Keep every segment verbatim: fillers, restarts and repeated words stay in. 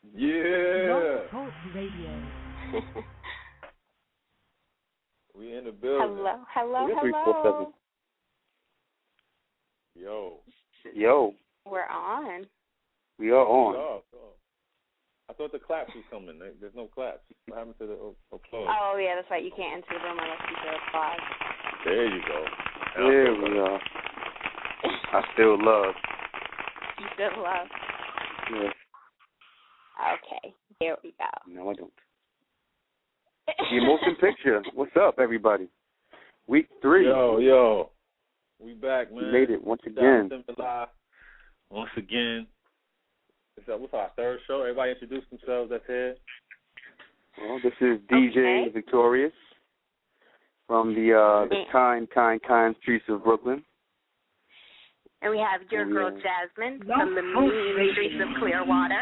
Yeah. Talk Radio. We in the building. Hello, hello, three, four, hello. Yo. Yo. We're on. We are on. Oh, oh. I thought the claps was coming. There's no claps. What happened to the applause? Oh, yeah, that's right. You can't enter the room unless you do applause. There you go. There we are. I still love. You still love. Yes. Okay, there we go. No, I don't. The motion picture. What's up, everybody? Week three. Yo, yo. We back, man. We made it once again. Once again. It's up, what's our third show? Everybody introduce themselves that's here. Well, this is D J Okay. Victorious from the uh, the kind, kind, kind streets of Brooklyn. And we have your Yeah. girl Jasmine from the mean streets of Clearwater.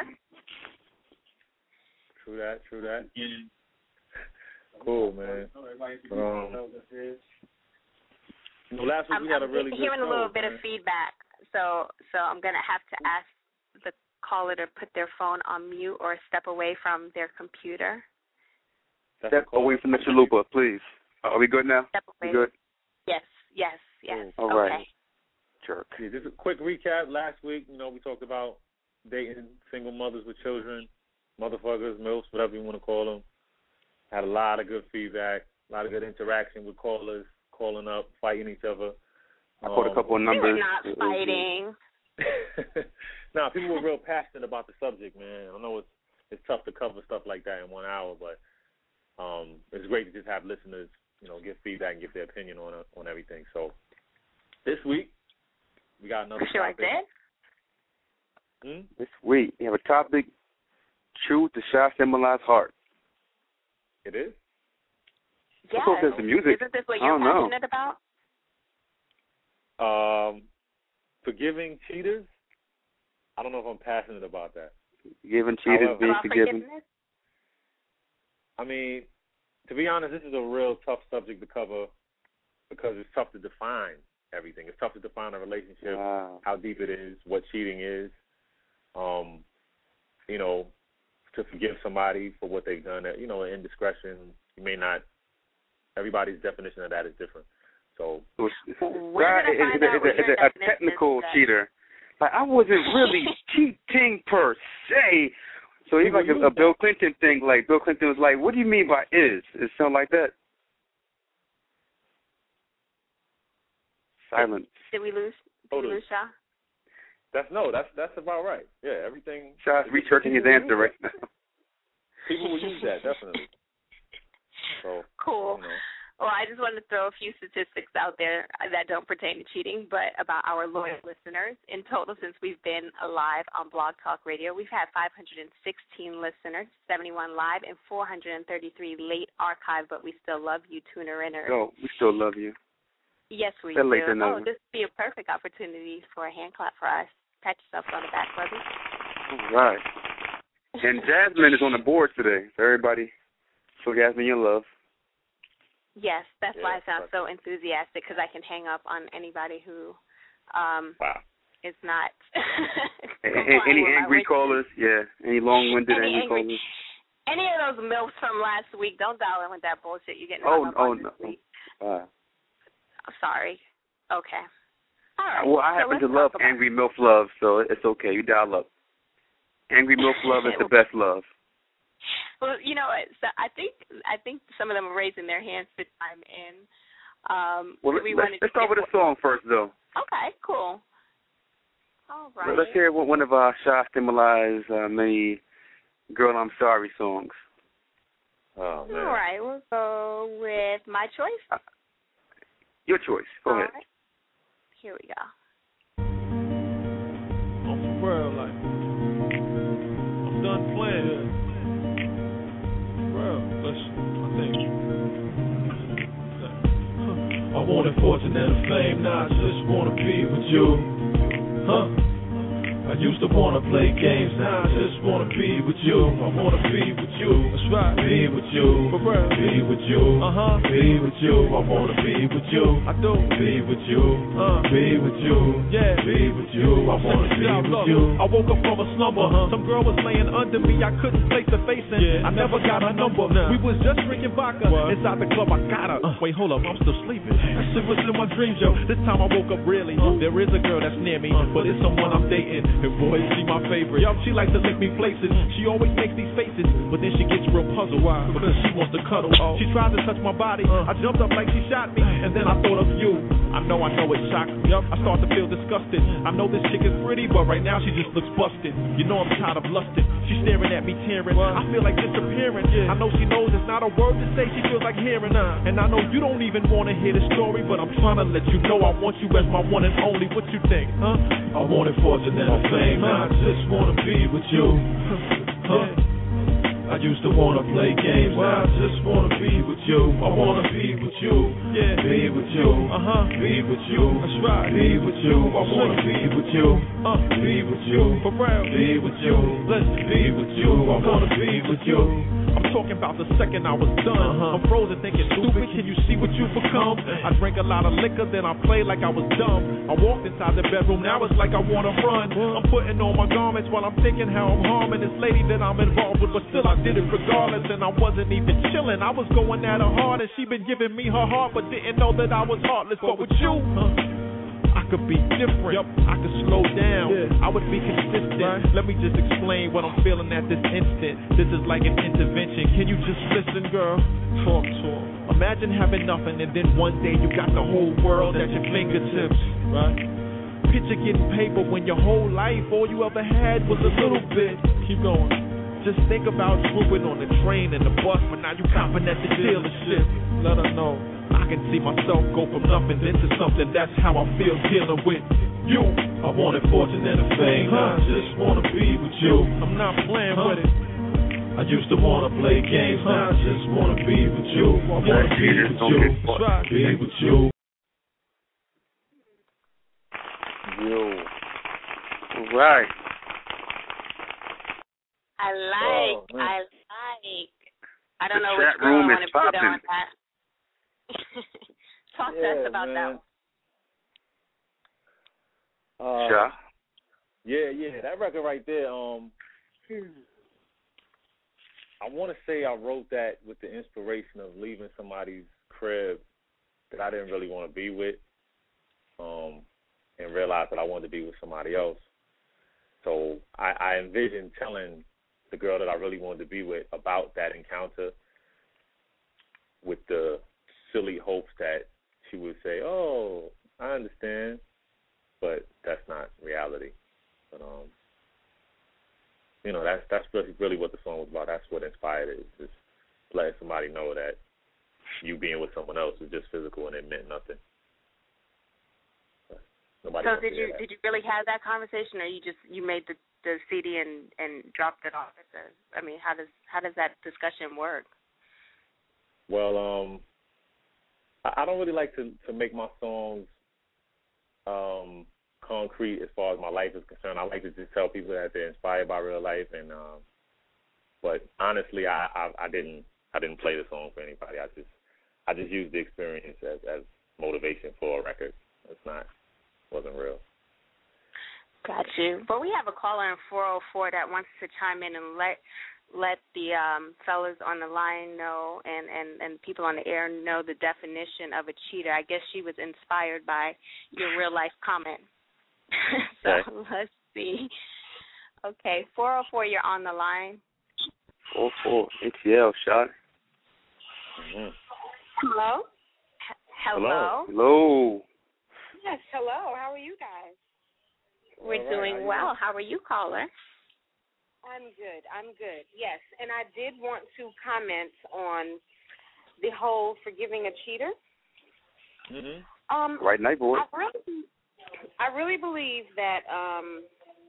True that, true that. Cool, man. Um, you know, last week I'm, we had a I'm really good hearing show, a little bit man. of feedback, so so I'm gonna have to ask the caller to put their phone on mute or step away from their computer. That's Step cool. away from the chalupa, please. Are we good now? Step away. We good? Yes, yes, yes. All okay. right. Jerk. Yeah, just a quick recap. Last week, you know, we talked about dating single mothers with children, motherfuckers, milfs, whatever you want to call them. Had a lot of good feedback, a lot of good interaction with callers, calling up, fighting each other. I caught a couple of We numbers. were not fighting. Nah, people were real passionate about the subject, man. I know it's it's tough to cover stuff like that in one hour, but um, it's great to just have listeners, you know, give feedback and give their opinion on it, on everything. So this week we got another Sure, I topic. did. Hmm? This week, we have a topic, truth to shall symbolize heart. It is? Yes. I thought there's some music. Isn't this what I you're don't know. passionate about? Um, forgiving cheaters? I don't know if I'm passionate about that. Giving cheaters, However- being About forgiven. forgiveness? I mean, to be honest, this is a real tough subject to cover because it's tough to define everything. It's tough to define a relationship, Wow. how deep it is, what cheating is. Um, you know, to forgive somebody for what they've done, you know, indiscretion. You may not. Everybody's definition of that is different. So, So, We're that gonna is find a, out is what a, your is a definition technical is of that. cheater. Like, I wasn't really cheating per se. So he's like a, a Bill Clinton thing. Like, Bill Clinton was like, what do you mean by is? It sound like that? Silence. Did we lose? Did we lose Shaw? that's no, that's that's about right. Yeah, everything. Shaw's researching his answer right now. People will use that definitely. So Cool. You know. Well, I just wanted to throw a few statistics out there that don't pertain to cheating, but about our loyal listeners. In total, since we've been alive on Blog Talk Radio, we've had five hundred sixteen listeners, seventy-one live, and four hundred thirty-three late archive, but we still love you, tuner-inners. Oh, we still love you. Yes, we They're do. late than Oh, never. this would be a perfect opportunity for a hand clap for us. Pat yourself on the back, brother. All right. And Jasmine is on the board today. So everybody, show Jasmine your love. Yes, that's Yeah, why I sound right. so enthusiastic, because I can hang up on anybody who um, Wow. is not. A- complying any with my angry wishes. callers? Yeah. Any long-winded Any angry, angry- callers? Any of those milfs from last week, don't dial in with that bullshit you're getting Oh, hung up oh on no. this week. Uh, I'm sorry. Okay. All right. well, I so happen let's to love talk about- angry MILF love, so it's okay. You dial up. Angry MILF love is the best love. Well, you know what? So I think I think some of them are raising their hands to chime in. Um, Well, do we let's, want to let's start with a song first, though. Okay, cool. All right. Let's hear what one of our Shy Symbolize uh, many Girl I'm Sorry songs. Oh man. All right, we'll go with My Choice. Uh, your choice. Go All ahead. right. Here we go. I'm for real, like, I'm done playing. For real, listen, I think. I wanted fortune and a fame, now I just wanna be with you. Huh? I I used to wanna play games, now I just wanna be with you. I wanna be with you. That's right. Be with you. For real. Be with you. Uh huh. Be with you. I wanna be with you. I do. Be with you. Uh. Be with you. Yeah. Be with you. I wanna be with look, you. I woke up from a slumber. Uh-huh. Some girl was laying under me. I couldn't place her face in. Yeah. I never got her number. Nah. We was just drinking vodka what? Inside the club. I got her. Uh. Wait, hold up. I'm still sleeping. That shit was in my dreams, yo. This time I woke up really. Uh. There is a girl that's near me, uh. but it's someone I'm dating. And boy, she my favorite. Yo, she likes to lick me places. She always makes these faces, but then she gets real puzzled. Why? Because she wants to cuddle. Oh. She tried to touch my body. Uh. I jumped up like she shot me, and then I thought of you. I know, I know it shocked me. Yep. I start to feel disgusted. I know this chick is pretty, but right now she just looks busted. You know I'm tired of lusting. She's staring at me, tearing. What? I feel like disappearing. Yeah. I know she knows it's not a word to say. She feels like hearing. Uh. And I know you don't even want to hear the story, but I'm trying to let you know I want you as my one and only. What you think, huh? I wanted fortune and fame. Huh? I just wanna be with you. Huh? I used to wanna play games. Now I just wanna be with you. I wanna be with you. Yeah. Be with you. Uh huh. Be with you. That's right. Be with you. I wanna be with you. Uh. Be with you. For real. Be with you. Let's be with you. I wanna be with you. I'm talking about the second I was done. Uh-huh. I'm frozen thinking, stupid, can you see what you've become? I drank a lot of liquor, then I played like I was dumb. I walked inside the bedroom, now it's like I want to run. I'm putting on my garments while I'm thinking how I'm harming this lady that I'm involved with, but still I did it regardless, and I wasn't even chilling. I was going at her hard, and she been giving me her heart, but didn't know that I was heartless. But with you, huh? I could be different. Yep. I could slow down. Yeah. I would be consistent. Right. Let me just explain what I'm feeling at this instant. This is like an intervention. Can you just listen, girl? Talk to her. Imagine having nothing and then one day you got the whole world at your fingertips. Right? Picture getting paper when your whole life all you ever had was a little bit. Keep going. Just think about swooping on the train and the bus, but now you copping at the dealership. Let her know. I can see myself go from nothing into something. That's how I feel dealing with you. I wanted fortune and a fame. I just wanna be with you. I'm not playing huh? with it. I used to wanna play games. Now I just wanna be with you. I wanna be with you. That's right. Be with you. Yo. All right. I like. Oh, I like. I don't the know which girl I want to put on that. Talk yeah, to us about man. that one. Uh, sure. Yeah, yeah, that record right there. Um, I want to say I wrote that with the inspiration of leaving somebody's crib that I didn't really want to be with, um, and realized that I wanted to be with somebody else. So I, I envisioned telling the girl that I really wanted to be with about that encounter, with the silly hopes that she would say, "Oh, I understand," but that's not reality. But um, you know, that's that's really, really what the song was about. That's what inspired it. Just letting somebody know that you being with someone else is just physical and it meant nothing. But nobody. So did you did you really have that conversation, or you just you made the, the C D and, and dropped it off at the? I mean, how does how does that discussion work? Well, um. I don't really like to, to make my songs um, concrete as far as my life is concerned. I like to just tell people that they're inspired by real life, and um, but honestly, I, I, I didn't I didn't play the song for anybody. I just I just used the experience as, as motivation for a record. It's not wasn't real. Got you. But we have a caller in four oh four that wants to chime in and let. let the um, fellas on the line know and, and, and people on the air know the definition of a cheater. I guess she was inspired by your real-life comment. so okay. Let's see. Okay, four oh four, you're on the line. four oh four, A T L, shot. Mm-hmm. Hello? H- hello? Hello. Yes, hello. How are you guys? We're right. doing How well. How are you, caller? I'm good. I'm good. Yes, and I did want to comment on the whole forgiving a cheater. Mm-hmm. Um, right night, boy. I really, I really believe that um,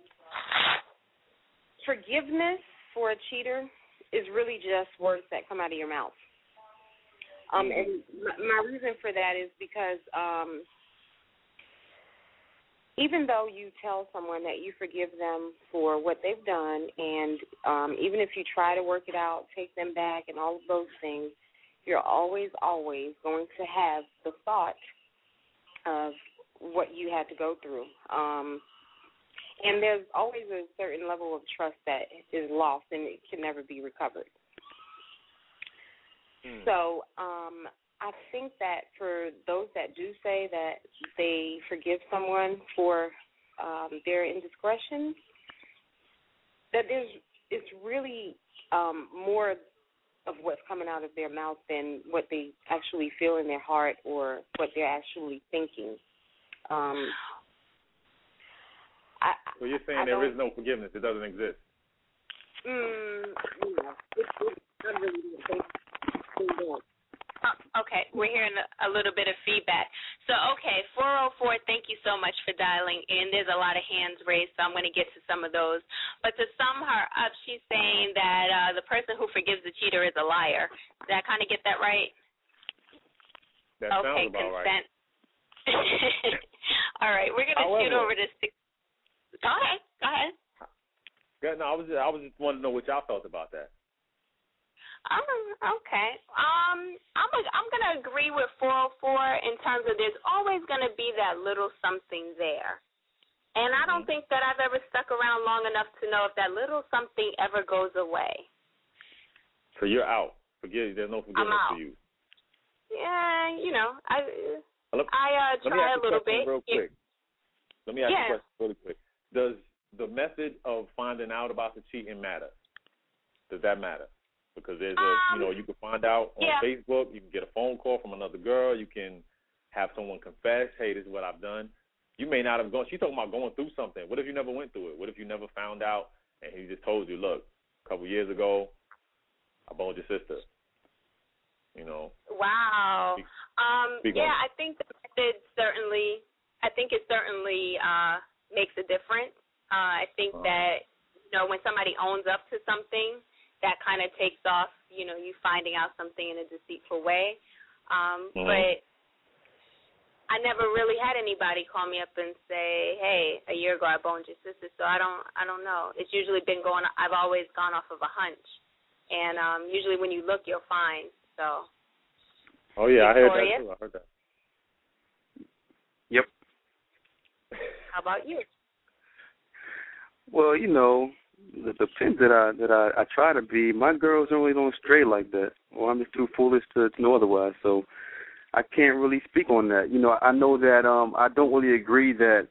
forgiveness for a cheater is really just words that come out of your mouth. Um, and my, my reason for that is because um, even though you tell someone that you forgive them for what they've done, and um, even if you try to work it out, take them back, and all of those things, you're always, always going to have the thought of what you had to go through. Um, and there's always a certain level of trust that is lost, and it can never be recovered. Mm. So um, I think that for those that do say that they forgive someone for um, their indiscretions, that there's it's really um, more of what's coming out of their mouth than what they actually feel in their heart or what they're actually thinking. Um, I, so you're saying I there is no forgiveness; it doesn't exist. Mm, yeah, it's, it's not really the Uh, okay, we're hearing a, a little bit of feedback. So, okay, four oh four, thank you so much for dialing in. There's a lot of hands raised, so I'm going to get to some of those. But to sum her up, she's saying that uh, the person who forgives the cheater is a liar. Did I kind of get that right? That okay, sounds about consent. right. All right, we're going to shoot over to six. Go ahead. Go ahead. Yeah, no, I was just, I was just wanting to know what y'all felt about that. Um, okay. Um, I'm a, I'm gonna agree with four oh four in terms of there's always gonna be that little something there, and I don't think that I've ever stuck around long enough to know if that little something ever goes away. So you're out. Forgive. There's no forgiveness I'm out. for you. Yeah, you know, I let, I uh, try a little bit. Real quick. Let me ask yeah. you a question really quick. Does the method of finding out about the cheating matter? Does that matter? Because there's a, um, you know, you can find out on yeah. Facebook. You can get a phone call from another girl. You can have someone confess, hey, this is what I've done. You may not have gone. She's talking about going through something. What if you never went through it? What if you never found out and he just told you, look, a couple years ago, I boned your sister. You know. Wow. Speak, um. speak yeah, I think that it certainly. I think it certainly uh, makes a difference. Uh, I think uh-huh. that you know when somebody owns up to something, that kind of takes off, you know, you finding out something in a deceitful way. Um, mm-hmm. But I never really had anybody call me up and say, hey, a year ago I boned your sister, so I don't I don't know. It's usually been going, I've always gone off of a hunch. And um, usually when you look, you'll find. So. Oh, yeah, Victoria? I heard that too. I heard that. Yep. How about you? Well, you know, the, the pimp that I that I, I try to be, my girls don't really don't stray like that. Or I'm just too foolish to, to know otherwise. So I can't really speak on that. You know, I know that um, I don't really agree that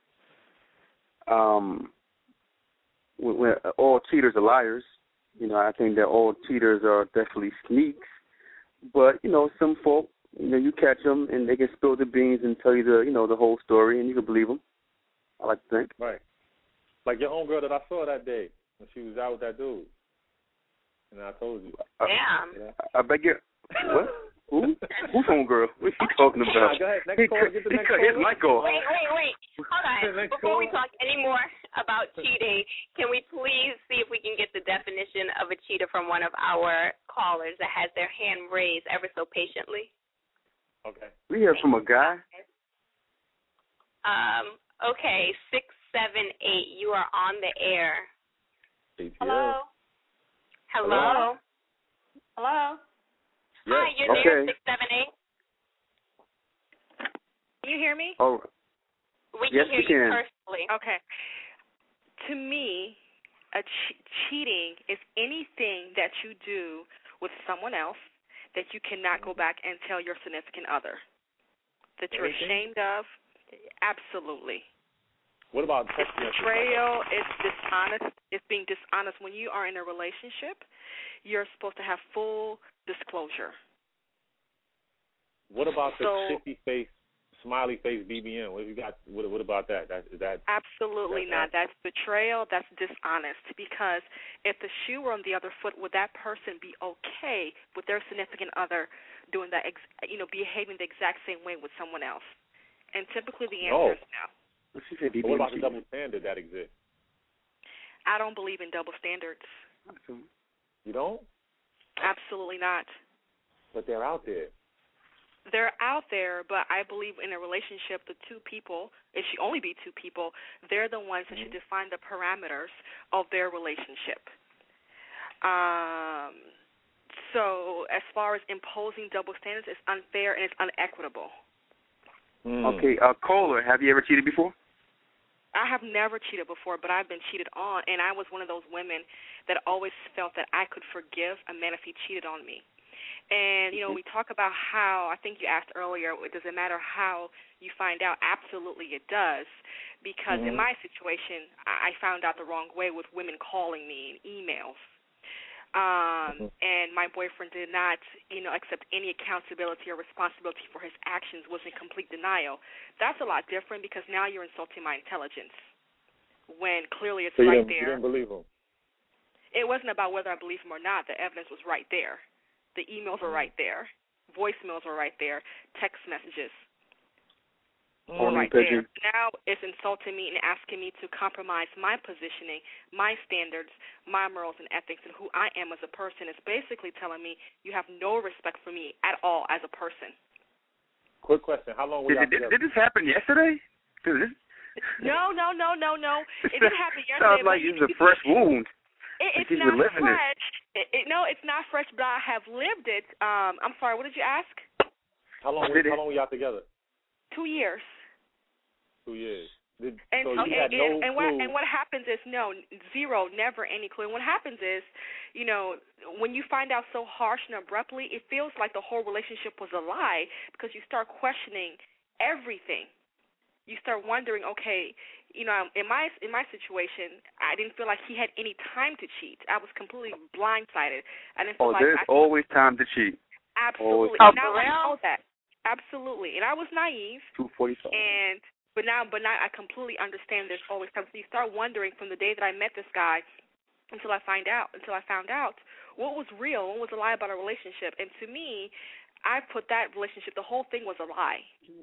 um, when, when all cheaters are liars. You know, I think that all cheaters are definitely sneaks. But, you know, some folk, you know, you catch them and they can spill the beans and tell you the, you know, the whole story, and you can believe them. I like to think. Right. Like your homegirl that I saw that day when she was out with that dude. And I told you. Damn. I, I beg your, what? Who? Who's homegirl? What are you talking about? Go ahead. Next call. Get the next call. His mic off. Wait, wait, wait. Hold on. Before we talk any more about cheating, can we please see if we can get the definition of a cheater from one of our callers that has their hand raised ever so patiently? Okay. We hear from a guy. Um. Okay. Six, seven, eight. You are on the air. Hello. Hello. Hello. Yes. Hi, you're okay. there, six seven eight. Can you hear me? Oh, we yes, can hear we you can. personally. Okay. To me, a che- cheating is anything that you do with someone else that you cannot go back and tell your significant other, that you're Anything? ashamed of. Absolutely. What about It's betrayal. It's dishonest. It's being dishonest. When you are in a relationship, you're supposed to have full disclosure. What about the so, shifty face, smiley face B B M? What have you got? What, what about that? That is that? Absolutely that, not. That's betrayal. That's dishonest. Because if the shoe were on the other foot, would that person be okay with their significant other doing that? Ex- you know, behaving the exact same way with someone else? And typically, the answer No. is no. But what about the double standard that exists? I don't believe in double standards. You don't? Absolutely not. But they're out there. they're out there, but I believe in a relationship, the two people, it should only be two people, they're the ones that should define the parameters of their relationship. Um, so as far as imposing double standards, it's unfair and it's unequitable. Mm. Okay, uh, caller, have you ever cheated before? I have never cheated before, but I've been cheated on, and I was one of those women that always felt that I could forgive a man if he cheated on me. And, you know, we talk about how, I think you asked earlier, does it matter how you find out? Absolutely it does, because mm-hmm. in my situation, I found out the wrong way with women calling me and emails. Um, mm-hmm. And my boyfriend did not, you know, accept any accountability or responsibility for his actions, was in complete denial. That's a lot different because now you're insulting my intelligence when clearly it's so right you there. You didn't believe him? It wasn't about whether I believe him or not. The evidence was right there. The emails are right there. Voicemails are right there. Text messages mm. are right there. Now it's insulting me and asking me to compromise my positioning, my standards, my morals and ethics, and who I am as a person. It's basically telling me you have no respect for me at all as a person. Quick question. How long were you did, did, did this happen yesterday? This... No, no, no, no, no. It didn't happen yesterday. Sounds like it's a fresh wound. It, it's not fresh. It. It, no, it's not fresh, but I have lived it. Um, I'm sorry, what did you ask? How long, were, how long were y'all together? Two years. Two years. Did, and so and, you had and, no and, clue. what, and what happens is, no, zero, never any clue. And what happens is, you know, when you find out so harsh and abruptly, it feels like the whole relationship was a lie because you start questioning everything. You start wondering, okay, you know, in my in my situation, I didn't feel like he had any time to cheat. I was completely blindsided. I didn't feel oh, like there's I, always time to cheat. Absolutely. Always. And now I know that. Absolutely. And I was naive. two forty-five And but now but now I completely understand there's always time. So you start wondering from the day that I met this guy until I find out until I found out what was real, what was a lie about our relationship. And to me, I put that relationship, the whole thing was a lie.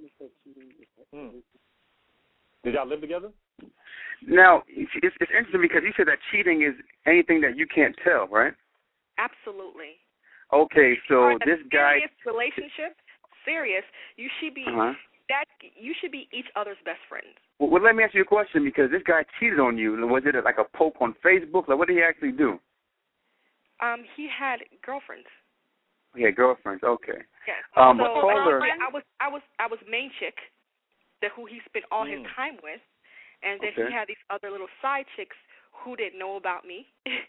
Hmm. Did y'all live together? Now, it's, it's interesting because you said that cheating is anything that you can't tell, right? Absolutely. Okay, so this guy. Serious relationship, serious. You should be uh-huh. that. You should be each other's best friends. Well, well, let me ask you a question because this guy cheated on you. Was it like a poke on Facebook? Like, what did he actually do? Um, he had girlfriends. He had girlfriends. Okay. Yes. Um, so, but caller. I was, I was, I was main chick. That who he spent all mm. his time with, and then okay. he had these other little side chicks who didn't know about me.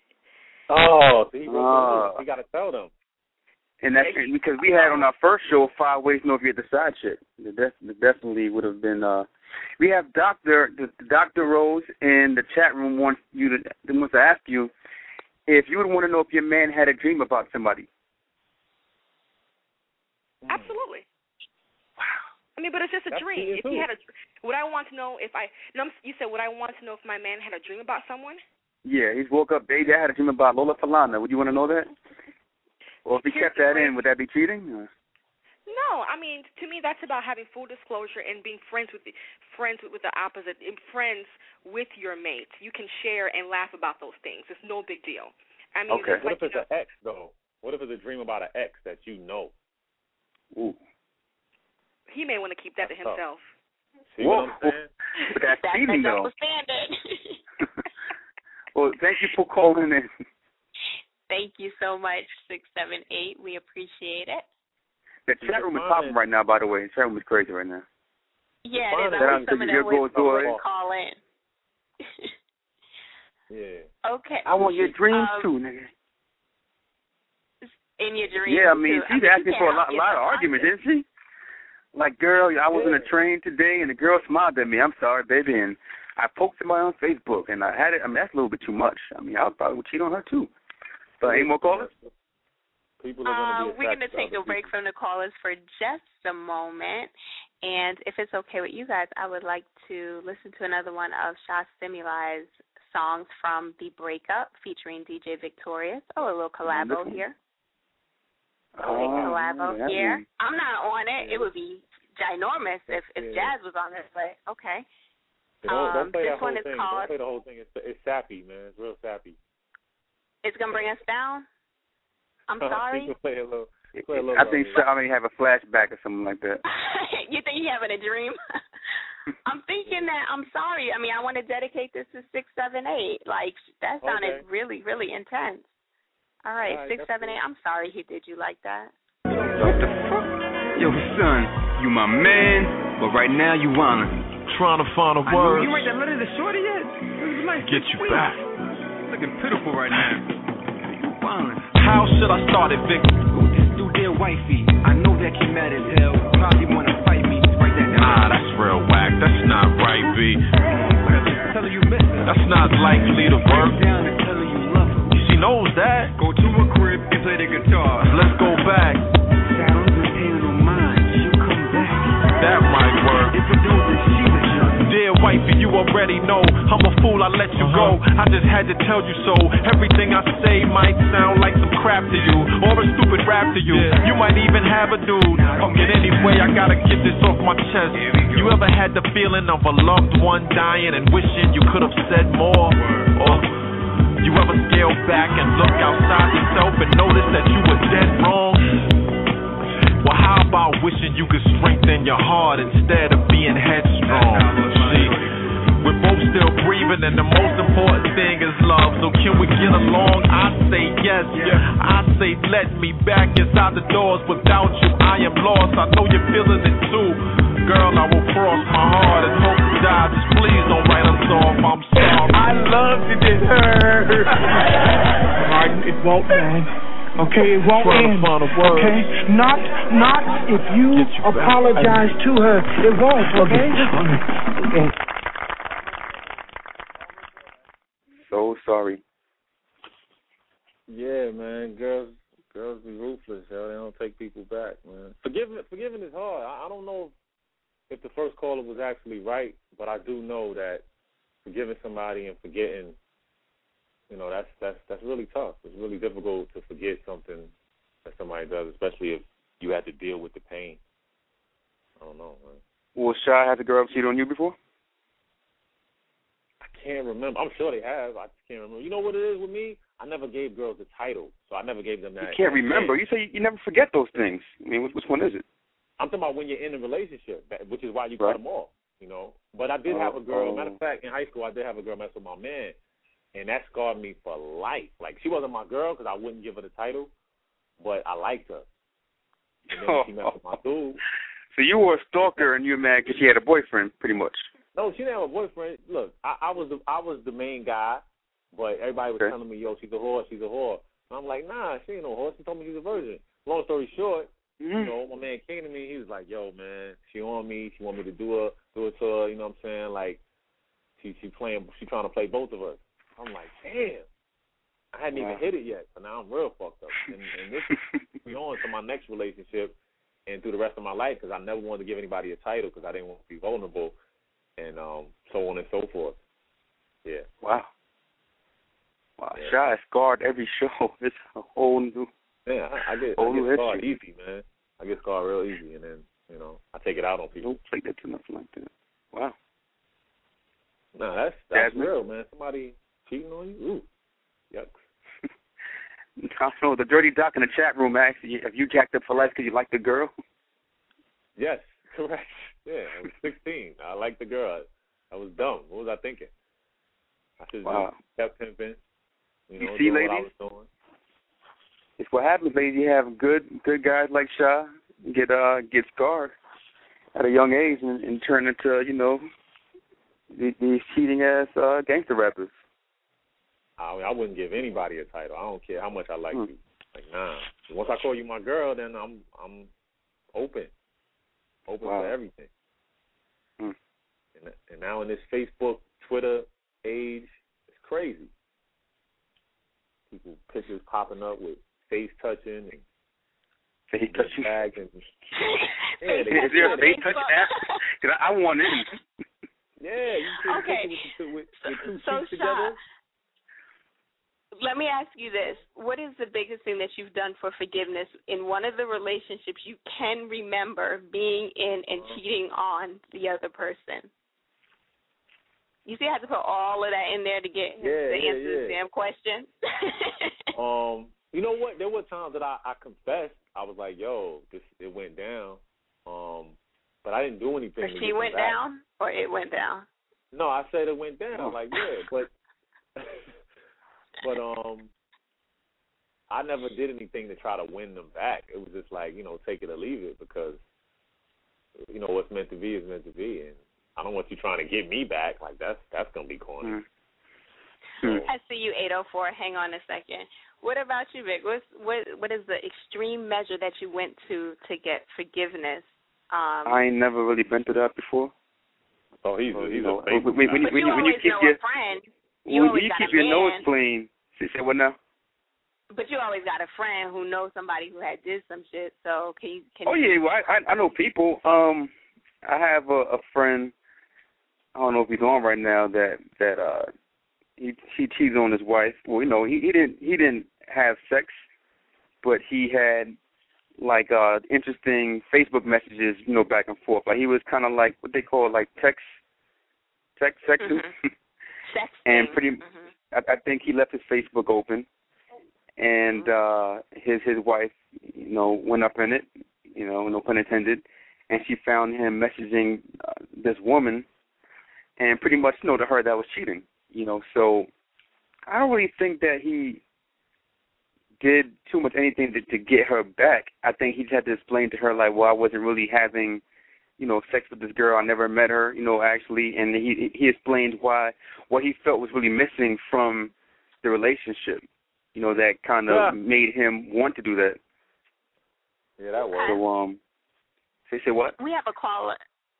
oh, so he, uh, he got to tell them. And that's yeah, he, because we had on our first show five ways to know if you're the side chick. It definitely would have been. Uh, we have Doctor Doctor Rose in the chat room wants you to wants to ask you if you would want to know if your man had a dream about somebody. Absolutely. I mean, but it's just a That's dream. If he had a, would I want to know if I? No, you said would I want to know if my man had a dream about someone? Yeah, he's woke up. Baby, I had a dream about Lola Falana. Would you want to know that? Or if he Here's kept that in, would that be cheating? Or? No, I mean to me that's about having full disclosure and being friends with the friends with, with the opposite, and friends with your mate. You can share and laugh about those things. It's no big deal. I mean, okay. What like, if it's you know, an ex though? What if it's a dream about an ex that you know? Ooh. He may want to keep that That's to himself. Tough. See what I'm saying? That's cheating, though. Standard. Well, thank you for calling in. Thank you so much, six seven eight. We appreciate it. The chat room is popping right now, by the way. The chat room is crazy right now. Yeah, there's always someone that wants to call in. Yeah. Okay. I want your dreams, um, too, nigga. In your dreams, Yeah, I mean, too. she's I mean, asking for a lot, a lot of arguments, isn't she? Like, girl, I was yeah. in a train today, and the girl smiled at me. I'm sorry, baby, and I poked somebody on Facebook, and I had it. I mean, that's a little bit too much. I mean, I probably would cheat on her, too. But any more callers? People are uh, be we're going to take a break people. from the callers for just a moment. And if it's okay with you guys, I would like to listen to another one of Sha Stimuli's songs from The Breakup featuring D J Victorious. Oh, a little collabo here. Oh, big collabo yeah, here. man. I'm not on it. It would be ginormous if, if yeah. Jazz was on this, but okay. You know, don't um, play this that whole one is thing. called. Don't play the whole thing. It's, it's sappy, man. It's real sappy. It's gonna bring us down. I'm sorry. You can play a little. I think Shaw may have a flashback or something like that. You think you're having a dream? I'm thinking that, I'm sorry. I mean, I want to dedicate this to six seven eight. Like, that sounded okay. really, really intense. All right, All right six seven eight. Cool. I'm sorry he did you like that. What the fuck? Yo, son, you my man, but right now you wanna. Trying to find a word. You write that letter to Shorty yet? Nice Get you sweet. Back. Looking pitiful right now. You wildin'. How should I start it, Vic? Ooh, this dude there, wifey. I know that you mad as hell. Probably wanna fight me. Write that down. Nah, that's real whack. That's not right, B. Tell her you miss her. That's not likely to work. Down and tell her you love her. She knows that. Go to her crib and play the guitar. Let's go back. Saddles and paying no mind. She'll come back. That might work. If it don't, then she was young. Dear wifey, you already know I'm a fool, I let you go. I just had to tell you so. Everything I say might sound like some crap to you, or a stupid rap to you. You might even have a dude. Fuck it anyway, I gotta get this off my chest. You ever had the feeling of a loved one dying and wishing you could have said more? Or you ever scale back and look outside yourself and notice that you were dead wrong? Well, how about wishing you could strengthen your heart instead of being headstrong? See, we're both still breathing, and the most important thing is love. So can we get along? I say yes. I say let me back inside the doors. Without you, I am lost. I know you're feeling it too. Girl, I will cross my heart and hope to die. Just please don't write us off. I'm sorry. I love to get hurt. Martin, it won't end. Okay, it won't end. Okay, not not if you, you apologize back. To her. It won't. Okay. Okay. So sorry. Yeah, man. Girls, girls be ruthless. Hell, they don't take people back, man. Forgiving, forgiving is hard. I, I don't know if the first caller was actually right, but I do know that forgiving somebody and forgetting. You know, that's that's that's really tough. It's really difficult to forget something that somebody does, especially if you had to deal with the pain. I don't know, man. Well, Shy, has a girl cheated on you before? I can't remember. I'm sure they have. I just can't remember. You know what it is with me? I never gave girls a title, so I never gave them that. You can't remember. You say you never forget those things. I mean, which, which one is it? I'm talking about when you're in a relationship, which is why you right. cut them off, you know. But I did oh, have a girl. oh. Matter of fact, in high school, I did have a girl mess with my man. And that scarred me for life. Like, she wasn't my girl because I wouldn't give her the title, but I liked her. And then oh. she messed with my dude. So you were a stalker and you were mad because she had a boyfriend, pretty much. No, she didn't have a boyfriend. Look, I, I was the I was the main guy, but everybody was okay. telling me, yo, she's a whore, she's a whore. And I'm like, nah, she ain't no whore. She told me she's a virgin. Long story short, mm-hmm. you know, my man came to me. He was like, yo, man, she on me. She want me to do her, do it to her. You know what I'm saying? Like, she she playing, she trying to play both of us. I'm like, damn. I hadn't wow. even hit it yet, so now I'm real fucked up. And, and this is me on to my next relationship and through the rest of my life because I never wanted to give anybody a title because I didn't want to be vulnerable and um, so on and so forth. Yeah. Wow. Wow. Yeah. Shy scarred every show. It's a whole new Yeah, I, I get, I get scarred easy, man. I get scarred real easy, and then, you know, I take it out on people. Don't play that to nothing like that. Wow. No, that's, that's real, man. Somebody cheating on you? Ooh, yuck. I don't know. The Dirty Doc in the chat room asked you, have you jacked up for life because you like the girl? Yes, correct. Yeah, I was sixteen. I liked the girl. I was dumb. What was I thinking? I should have wow. kept pimping. You, know, you see, doing ladies? what I was doing. It's what happens, ladies. You have good good guys like Shy get uh get scarred at a young age and, and turn into, you know, these, these cheating ass uh, gangster rappers. I mean, I wouldn't give anybody a title. I don't care how much I like hmm. you. Like, nah. Once I call you my girl, then I'm I'm open, open wow. for everything. Hmm. And, and now in this Facebook, Twitter age, it's crazy. People pictures popping up with face touching and face touching tags and yeah, they, is there a face touching app? Because I, I want in. Yeah, you can okay. with, with, with two so, cheeks together. Let me ask you this. What is the biggest thing that you've done for forgiveness in one of the relationships you can remember being in and uh-huh. cheating on the other person? You see, I had to put all of that in there to get yeah, to yeah, answer yeah. the damn question. um, you know what? There were times that I, I confessed. I was like, "Yo, this it went down," um, but I didn't do anything. Or to she get went them back. down, or it went down. No, I said it went down. Oh. Like, yeah, but but um, I never did anything to try to win them back. It was just like, you know, take it or leave it, because you know what's meant to be is meant to be, and I don't want you trying to get me back. Like that's that's gonna be corny. Mm. I see you, eight oh four. Hang on a second. What about you, Vic? What's, what what is the extreme measure that you went to to get forgiveness? Um, I ain't never really been through that before. Oh, he's well, a, he's you know, a faithful when, when, guy. but when, you when always you keep know your a friend. You when, always when you got keep a your man, nose clean. Say, say what now? But you always got a friend who knows somebody who had did some shit. So can you? Can Oh you, yeah, well, I I know people. Um, I have a, a friend. I don't know if he's on right now. That that uh, he he cheated on his wife. Well, you know, he, he didn't he didn't have sex, but he had like uh interesting Facebook messages, you know, back and forth. Like he was kind of like what they call like text text sexting. Mm-hmm. Sexting. And pretty, mm-hmm. I, I think he left his Facebook open, and uh, his his wife, you know, went up in it, you know, no pun intended, and she found him messaging uh, this woman, and pretty much, you know, to her that was cheating, you know. So I don't really think that he did too much anything to, to get her back. I think he just had to explain to her like, well, I wasn't really having, you know, sex with this girl. I never met her, you know, actually, and he he explained why what he felt was really missing from the relationship, you know, that kind of Yeah. made him want to do that. Yeah, that works. So, um, say say what? We have a caller.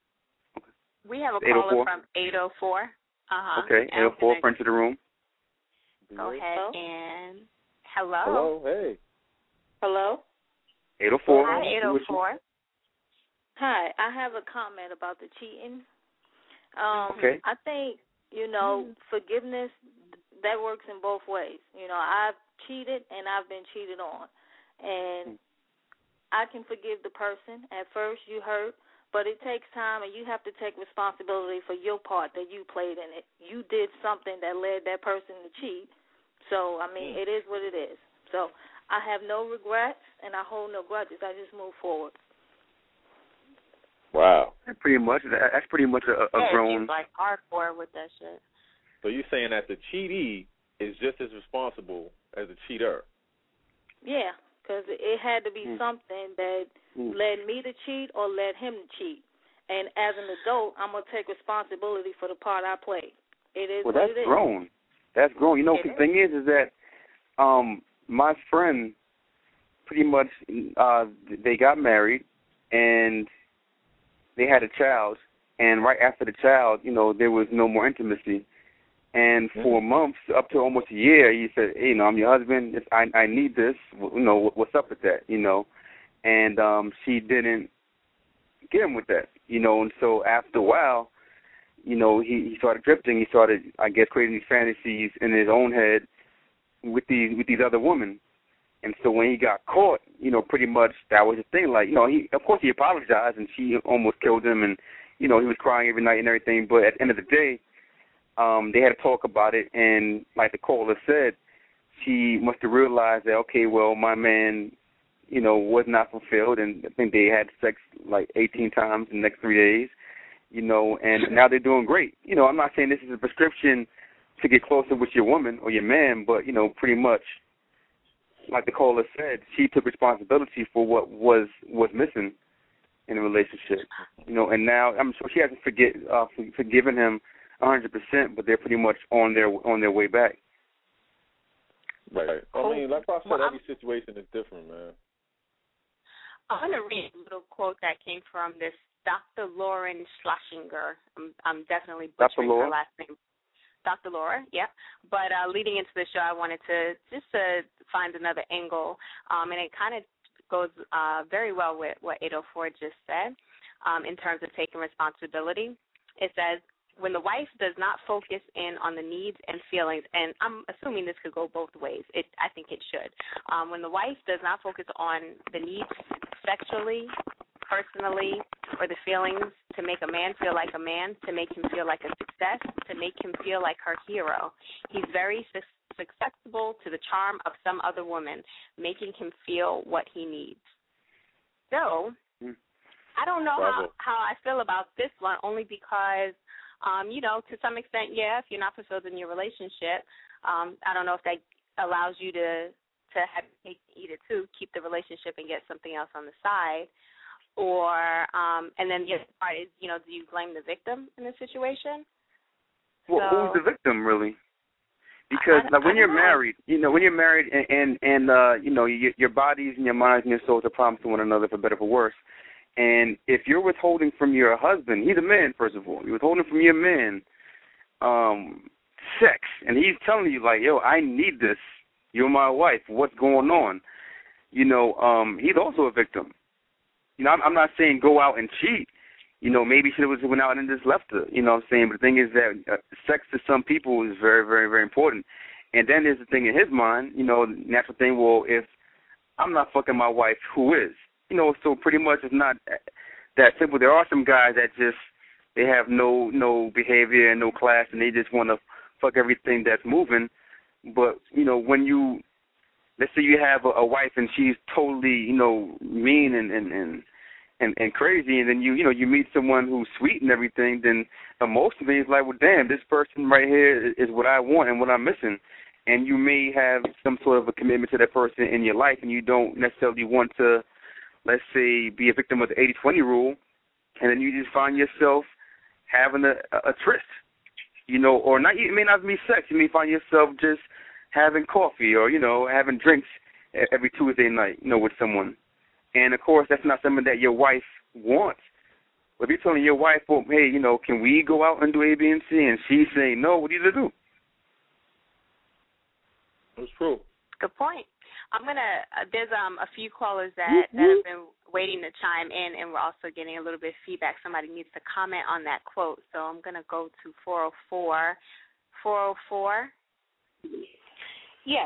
We have a eight oh caller four from eight oh four. Uh-huh. Okay, eight oh four, friend to the room. Go ahead Hello? and hello. Hello, hey. Hello? eight oh four. Hi, eight oh four. Hi, I have a comment about the cheating. Um, Okay. I think, you know, forgiveness, that works in both ways. You know, I've cheated and I've been cheated on. And I can forgive the person. At first you hurt, but it takes time, and you have to take responsibility for your part that you played in it. You did something that led that person to cheat. So, I mean, it is what it is. So I have no regrets, and I hold no grudges. I just move forward. Wow. Pretty much. That's pretty much a, a yeah, grown. she's like hardcore with that shit. So you're saying that the cheatee is just as responsible as the cheater? Yeah, because it had to be Mm. something that Mm. led me to cheat or led him to cheat. And as an adult, I'm going to take responsibility for the part I played. It is Well, what that's it is. grown. That's grown. You know, It the is. thing is, is that um, my friend pretty much uh, they got married and they had a child. And right after the child, you know, there was no more intimacy. And for months, up to almost a year, he said, hey, you know, I'm your husband. It's, I I need this. You know, what's up with that? You know, and um, she didn't get him with that. You know, and so after a while, you know, he, he started drifting. He started, I guess, creating these fantasies in his own head with these with these other women. And so when he got caught, you know, pretty much that was the thing. Like, you know, he of course he apologized, and she almost killed him, and you know, he was crying every night and everything. But at the end of the day, um, they had to talk about it, and like the caller said, she must have realized that, okay, well, my man, you know, was not fulfilled, and I think they had sex like eighteen times in the next three days, you know, and now they're doing great. You know, I'm not saying this is a prescription to get closer with your woman or your man, but, you know, pretty much, like the caller said, she took responsibility for what was was missing in a relationship, you know, and now I'm sure she hasn't forget uh, forgiven him one hundred percent, but they're pretty much on their on their way back. Right. I mean, like I said, Well, every situation is different, man. I'm going to read a little quote that came from this Doctor Lauren Schlesinger. I'm, I'm definitely butchering her last name. Doctor Laura, yeah. But uh, leading into the show, I wanted to just to find another angle, um, and it kind of goes uh, very well with what eight oh four just said um, in terms of taking responsibility. It says, when the wife does not focus in on the needs and feelings, and I'm assuming this could go both ways. It, I think it should. Um, when the wife does not focus on the needs sexually, personally, or the feelings to make a man feel like a man, to make him feel like a success, to make him feel like her hero, he's very susceptible to the charm of some other woman, making him feel what he needs. So, I don't know how, how I feel about this one, only because, um, you know, to some extent, yeah, if you're not fulfilled in your relationship, um, I don't know if that allows you to, to have cake and eat it too, keep the relationship and get something else on the side. Or, um, and then the other part is, you know, do you blame the victim in this situation? Well, so, who's the victim, really? Because I, I, like when you're know. married, you know, when you're married and and, and uh, you know, your, your bodies and your minds and your souls are promised to one another, for better or for worse. And if you're withholding from your husband, he's a man, first of all. You're withholding from your man um, sex, and he's telling you like, "Yo, I need this. You're my wife. What's going on?" You know, um, he's also a victim. You know, I'm, I'm not saying go out and cheat. You know, maybe she was went out and just left her. You know what I'm saying? But the thing is that uh, sex to some people is very, very, very important. And then there's the thing in his mind, you know, the natural thing, well, if I'm not fucking my wife, who is? You know, so pretty much it's not that simple. There are some guys that just, they have no no behavior and no class, and they just want to fuck everything that's moving. But, you know, when you, let's say you have a, a wife and she's totally, you know, mean and, and, and, and, and crazy, and then you, you know, you meet someone who's sweet and everything, then emotionally it's like, well, damn, this person right here is what I want and what I'm missing. And you may have some sort of a commitment to that person in your life, and you don't necessarily want to, let's say, be a victim of the eighty twenty rule, and then you just find yourself having a, a, a tryst, you know, or not. It may not be sex. You may find yourself just having coffee or, you know, having drinks every Tuesday night, you know, with someone. And, of course, that's not something that your wife wants. But if you're telling your wife, well, hey, you know, can we go out and do A, B, and C, and she's saying no, what do you do? That's true. Good point. I'm going to, uh, there's um, a few callers that, that have been waiting to chime in, and we're also getting a little bit of feedback. Somebody needs to comment on that quote. So I'm going to go to four oh four. four oh four? Yes.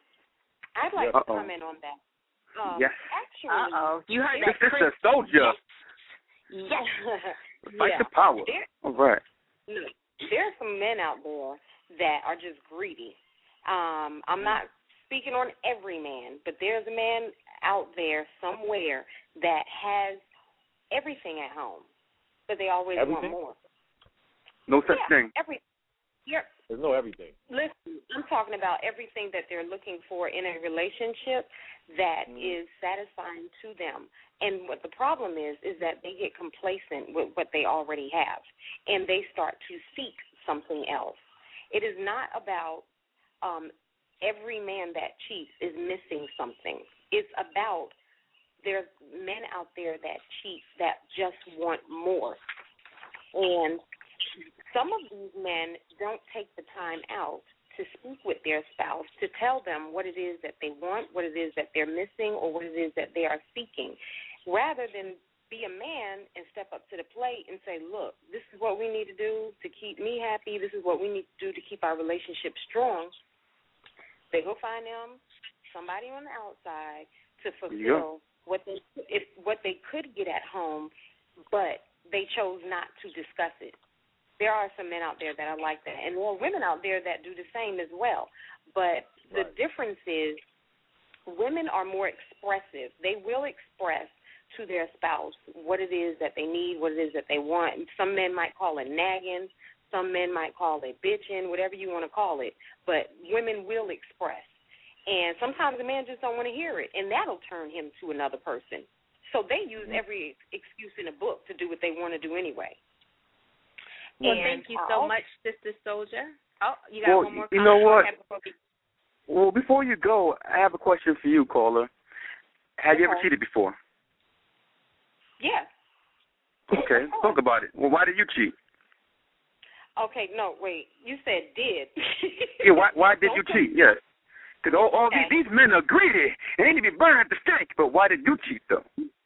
I'd like Uh-oh. to comment on that. Um, yes. Actually, Uh-oh. You heard this that, Chris? This is a soldier. Yes. Fight yeah. the power. There, All right. there are some men out there that are just greedy. Um, I'm not speaking on every man, but there's a man out there somewhere that has everything at home, but they always everything? want more. No such yeah, thing. Every, yeah. There's no everything. Listen, I'm talking about everything that they're looking for in a relationship that mm. is satisfying to them. And what the problem is, is that they get complacent with what they already have, and they start to seek something else. It is not about um, every man that cheats is missing something. It's about there's men out there that cheat that just want more. And some of these men don't take the time out to speak with their spouse, to tell them what it is that they want, what it is that they're missing, or what it is that they are seeking, rather than be a man and step up to the plate and say, look, this is what we need to do to keep me happy. This is what we need to do to keep our relationship strong. They go find them somebody on the outside to fulfill what they if what they could get at home, but they chose not to discuss it. There are some men out there that are like that, and there are women out there that do the same as well. But the right. difference is women are more expressive. They will express to their spouse what it is that they need, what it is that they want. Some men might call it nagging. Some men might call it bitching, whatever you want to call it. But women will express. And sometimes a man just don't want to hear it, and that'll turn him to another person. So they use every excuse in the book to do what they want to do anyway. Well, and thank you so also, much, Sister Soldier. Oh, you got well, one more comment? You know what? Okay. Well, before you go, I have a question for you, caller. Have okay. you ever cheated before? Yes. Okay, talk about it. Well, why did you cheat? Okay, no, wait. You said did. yeah, why why did you cheat? Yes. Because all, all okay. these, these men are greedy. They need to be burned at the stake. But why did you cheat, though?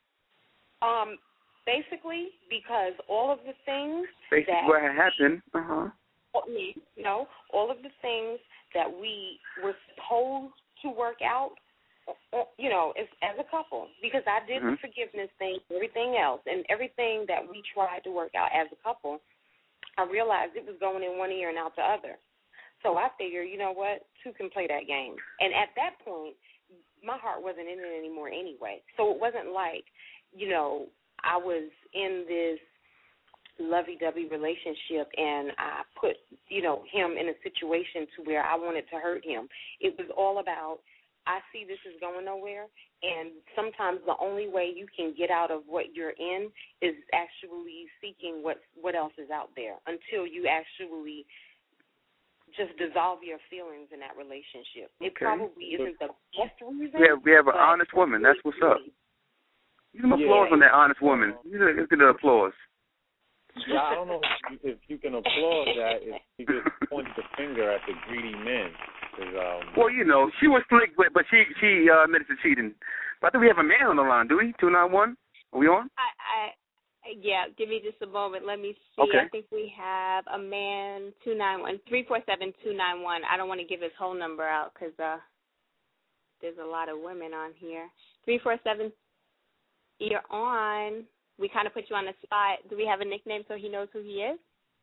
Um, basically, because all of the things basically that... what had happened. Uh-huh. No, all of the things that we were supposed to work out, you know, as, as a couple. Because I did mm-hmm. the forgiveness thing, everything else, and everything that we tried to work out as a couple, I realized it was going in one ear and out the other. So I figured, you know what, two can play that game. And at that point, my heart wasn't in it anymore anyway. So it wasn't like, you know, I was in this lovey-dovey relationship and I put, you know, him in a situation to where I wanted to hurt him. It was all about, I see this is going nowhere, and sometimes the only way you can get out of what you're in is actually seeking what what else is out there until you actually just dissolve your feelings in that relationship. It Okay. probably isn't the best reason. We have, we have an honest woman. That's what's up. Give some applause Yeah. on that honest woman. Let's get the applause. Yeah, I don't know if you, if you can applaud that if you just point the finger at the greedy men. Um, Well, you know, she was slick, but, but she she uh, admitted to cheating. But I think we have a man on the line, do we? two nine one? Are we on? I, I, yeah, give me just a moment. Let me see. Okay. I think we have a man, two nine one, three four seven two nine one. I don't want to give his whole number out because uh, there's a lot of women on here. three four seven, you're on. We kind of put you on the spot. Do we have a nickname so he knows who he is?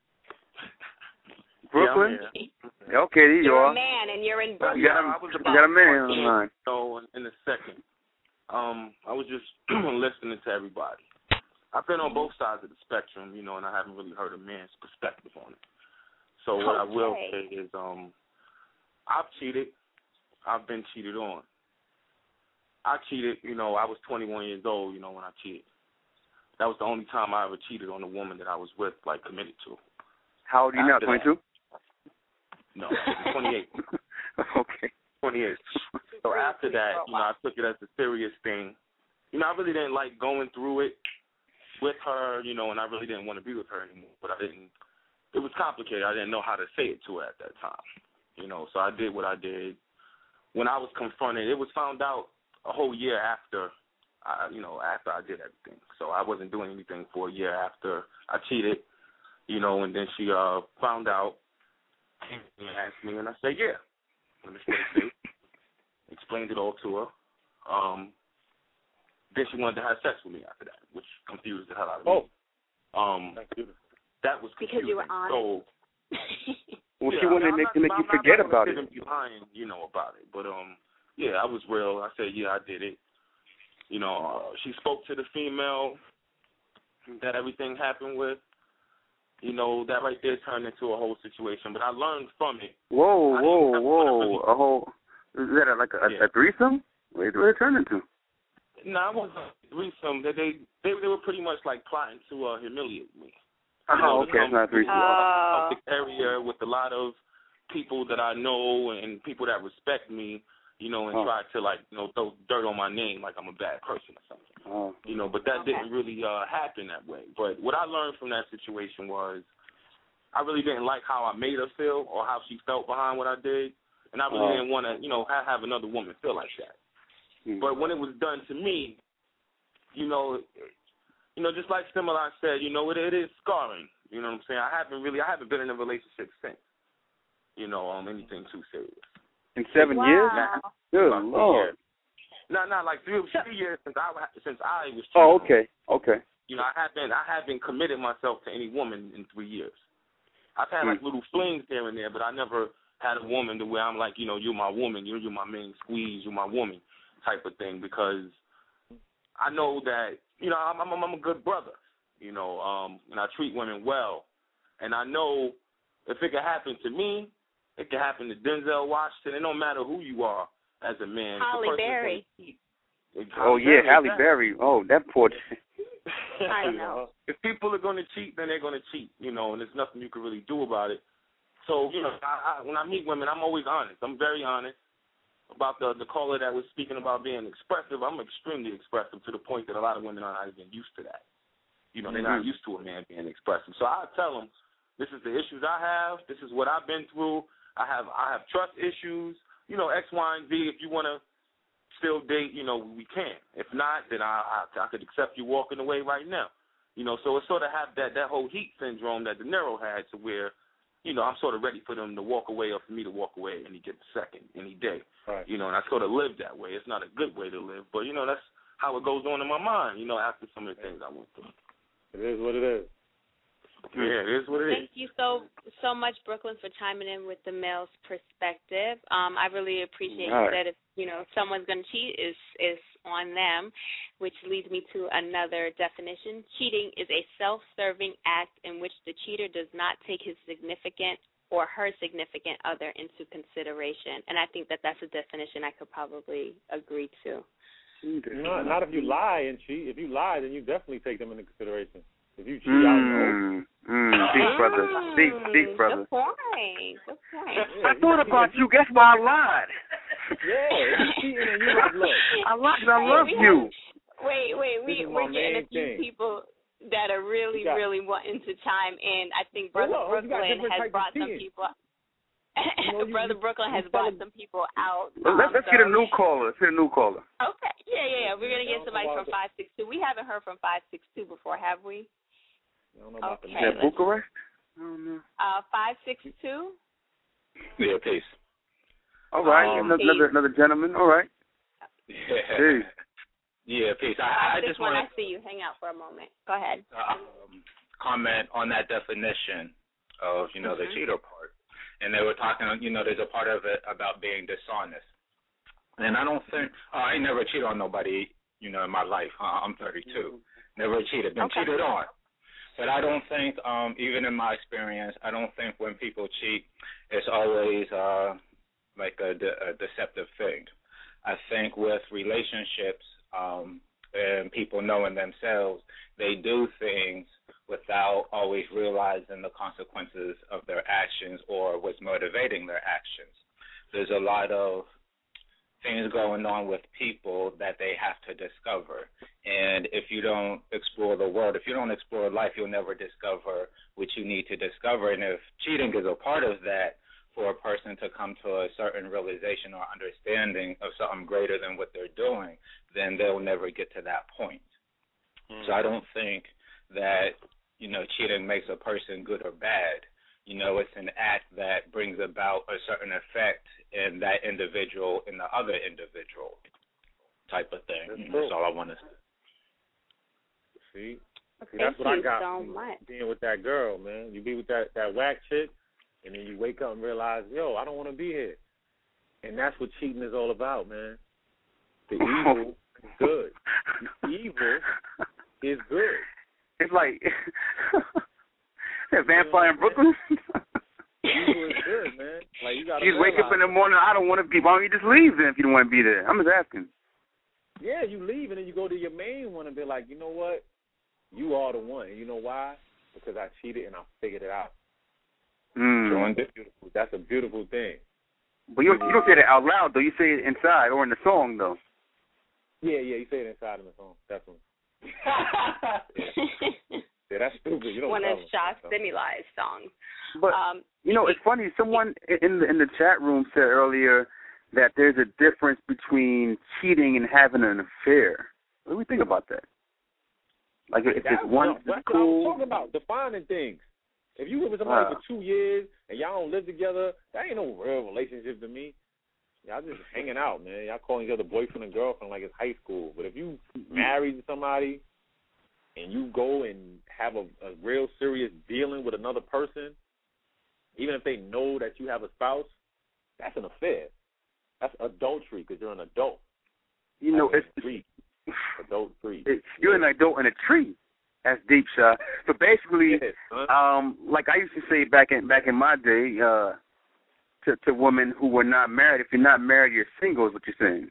Brooklyn? Yeah, okay, there you You're are. a man, and you're in Brooklyn. You got a, you got a man on the line. So in a second, um, I was just listening to everybody. I've been on both sides of the spectrum, you know, and I haven't really heard a man's perspective on it. So what I will say is, um, I've cheated. I've been cheated on. I cheated, you know, I was twenty-one years old, you know, when I cheated. That was the only time I ever cheated on a woman that I was with, like, committed to. How old are you now, twenty-two? No, twenty-eight. Okay. twenty-eight. So after that, you know, I took it as a serious thing. You know, I really didn't like going through it with her, you know, and I really didn't want to be with her anymore. But I didn't, it was complicated. I didn't know how to say it to her at that time. You know, so I did what I did. When I was confronted, it was found out a whole year after, I, you know, after I did everything. So I wasn't doing anything for a year after I cheated, you know, and then she uh, found out and asked me, and I said, yeah. Let me say it. Explained it all to her. Um, then she wanted to have sex with me after that, which confused the hell out of me. Oh. Um, that was confusing. Because you were honest. So, well, yeah, she wanted I to mean, make, to make you I'm forget not, about I'm it. not be lying, you know, about it. But, um, yeah, I was real. I said, yeah, I did it. You know, uh, she spoke to the female that everything happened with. You know, that right there turned into a whole situation. But I learned from it. Whoa, I whoa, really, whoa. A whole, is that a, like a, yeah. a threesome? What did it turn into? No, it wasn't a threesome. They, they, they, they were pretty much like plotting to uh, humiliate me. Oh, You know, okay, it's not a threesome. Uh, public area with a lot of people that I know and people that respect me, you know, and oh. try to, like, you know, throw dirt on my name like I'm a bad person or something. Oh. You know, but that Okay. didn't really uh, happen that way. But what I learned from that situation was I really didn't like how I made her feel or how she felt behind what I did, and I really oh. didn't want to, you know, have, have another woman feel like that. Hmm. But when it was done to me, you know, you know, just like similar I said, you know, it, it is scarring. You know what I'm saying? I haven't really, I haven't been in a relationship since, you know, um, anything too serious. In seven wow. years? Good About three Lord. years. No, not like three, three years since I since I was. Oh, okay, okay. You know, I haven't I haven't committed myself to any woman in three years. I've had like little flings here and there, but I never had a woman to where I'm like, you know, you're my woman, you're you're my main squeeze, you're my woman type of thing, because I know that, you know, I'm I'm, I'm a good brother, you know, um, and I treat women well, and I know if it could happen to me, it could happen to Denzel Washington. It don't matter who you are as a man. Halle Berry. Oh, yeah, Halle Berry. Oh, that poor. I know. If people are going to cheat, then they're going to cheat, you know, and there's nothing you can really do about it. So, you know, I, I, when I meet women, I'm always honest. I'm very honest about the the caller that was speaking about being expressive. I'm extremely expressive to the point that a lot of women are not even used to that. You know, they're not used to a man being expressive. So I tell them, this is the issues I have. This is what I've been through. I have I have trust issues. You know, X, Y, and Z. If you want to still date, you know, we can. If not, then I, I I could accept you walking away right now. You know, so it sort of have that, that whole heat syndrome that De Niro had, to where, you know, I'm sort of ready for them to walk away or for me to walk away any given second, any day. Right. You know, and I sort of live that way. It's not a good way to live, but, you know, that's how it goes on in my mind, you know, after some of the things I went through. It is what it is. Yeah, it is what it is. Thank you so so much, Brooklyn, for chiming in with the male's perspective. Um, I really appreciate All you right. said if you know someone's going to cheat, is is on them, which leads me to another definition. Cheating is a self-serving act in which the cheater does not take his significant or her significant other into consideration, and I think that that's a definition I could probably agree to. Not, not if you lie and cheat. If you lie, then you definitely take them into consideration. If you cheat, Mm, I know. mm, deep brother, deep, deep brother. Good point. Good point. I thought about you. Guess why I lied? Yeah, if you cheating and you like, look. I lied 'cause I love we you. Have, wait, wait, we This is we're my getting main a few thing. people that are really, got- really wanting to chime in. I think Brother Hold on, you got Brooklyn different has types of brought some cheating. people. You know, you- Brother you- Brooklyn has you brought tell- some people out. Well, let's um, let's so- get a new caller. Let's get a new caller. Okay, yeah, yeah, yeah. We're gonna get I don't somebody know from about five six two. We haven't heard from five six two before, have we? I don't know about Okay. the Yeah, let's- Bucharest? I don't know. Uh, five six two. Yeah, peace. All right, Um, another, another another gentleman. All right. Yeah, Peace. yeah, peace. I, I Five six just one. want I see you. Hang out for a moment. Go ahead. to um, comment on that definition of, you know, Mhm. the cheater part. And they were talking, you know, there's a part of it about being dishonest. And I don't think, uh, I ain't never cheated on nobody, you know, in my life. Uh, I'm thirty-two. Never cheated. Been Okay. cheated on. But I don't think, um, even in my experience, I don't think when people cheat, it's always uh, like a, de- a deceptive thing. I think with relationships um, and people knowing themselves, they do things without always realizing the consequences of their actions or what's motivating their actions. There's a lot of things going on with people that they have to discover. And if you don't explore the world, if you don't explore life, you'll never discover what you need to discover. And if cheating is a part of that, for a person to come to a certain realization or understanding of something greater than what they're doing, then they'll never get to that point. Mm-hmm. So I don't think that, you know, cheating makes a person good or bad. You know, it's an act that brings about a certain effect in that individual and the other individual type of thing. That's, you know, that's all I want to say. See? See, Thank that's what I you got so from much. being with that girl, man. You be with that, that whack chick, and then you wake up and realize, yo, I don't want to be here. And that's what cheating is all about, man. The evil is good. The evil is good. It's like that vampire in Brooklyn. Evil is good, man. Like you gotta You just wake up in the morning, I don't want to be. Why don't you just leave then if you don't want to be there? I'm just asking. Yeah, you leave and then you go to your main one and be like, you know what? You are the one. And you know why? Because I cheated and I figured it out. Mm. That's beautiful. That's a beautiful thing. But you you don't say that out loud though. You say it inside or in the song though. Yeah, yeah, you say it inside in the song, definitely. yeah. yeah, that's stupid. You don't One of tell Shaw them. Stimuli's songs. But um, you know, it's funny. Someone in the in the chat room said earlier that there's a difference between cheating and having an affair. What do we think about that? Like if that's, it's one, no, that's cool. what I was talking about, defining things. If you live with somebody Wow. for two years and y'all don't live together, that ain't no real relationship to me. Y'all just hanging out, man. Y'all calling each other boyfriend and girlfriend like it's high school. But if you married to somebody and you go and have a, a real serious dealing with another person, even if they know that you have a spouse, that's an affair. That's adultery because you're an adult. You know, it's free. Adult free. It, you're an adult in a tree. That's deep, shot. So basically, yes, um, like I used to say back in back in my day, uh, to to women who were not married, if you're not married, you're single. Is what you're saying?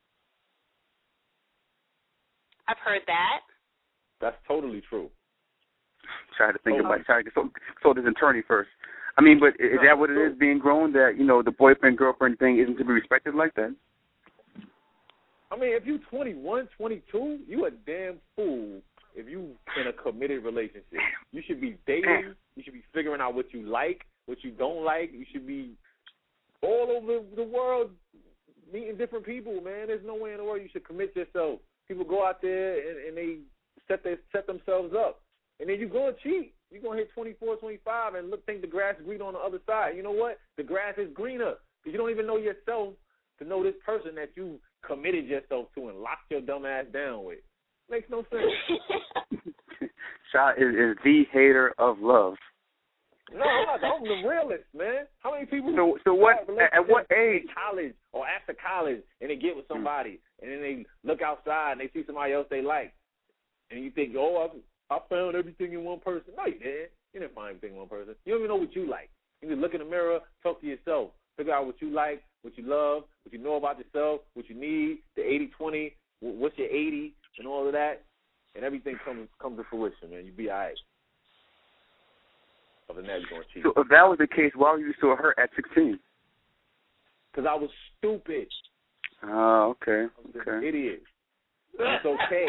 I've heard that. That's totally true. Try to think Oh. about it. Try to consult, consult his attorney first. I mean, but is that what it is being grown, that, you know, the boyfriend, girlfriend thing isn't to be respected like that? I mean, if you're twenty-one, twenty-two, you a damn fool if you in a committed relationship. You should be dating. You should be figuring out what you like, what you don't like. You should be all over the world meeting different people, man. There's no way in the world you should commit yourself. People go out there and, and they set they set themselves up. And then you go and cheat. You're going to hit twenty-four, twenty-five and look, think the grass is green on the other side. You know what? The grass is greener because you don't even know yourself to know this person that you committed yourself to and locked your dumb ass down with. Makes no sense. Shot is, is the hater of love. No, I'm not. I'm the realist, man. How many people? So, so what? At what age? College or after college, and they get with somebody, and then they look outside and they see somebody else they like, and you think, oh, I, I found everything in one person. No, you didn't. You didn't find everything in one person. You don't even know what you like. You just look in the mirror, talk to yourself, figure out what you like, what you love, what you know about yourself, what you need. The eighty twenty. What's your eighty, and all of that, and everything comes comes to fruition, man. You be all right. Other than that, you're going to cheat. So if that was the case, why were you so hurt at sixteen? Because I was stupid. Oh, okay. I was okay. an idiot. It's okay.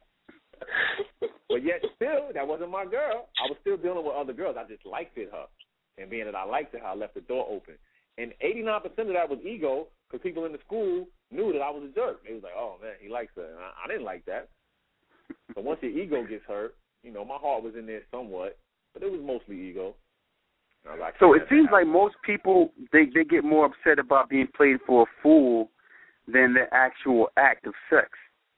But yet still, that wasn't my girl. I was still dealing with other girls. I just liked it, her. And being that I liked it, her, I left the door open. And eighty-nine percent of that was ego, because people in the school knew that I was a jerk. They was like, oh, man, he likes her. And I, I didn't like that. But once your ego gets hurt, you know, my heart was in there somewhat, but it was mostly ego. Like, so it seems like most people, they, they get more upset about being played for a fool than the actual act of sex.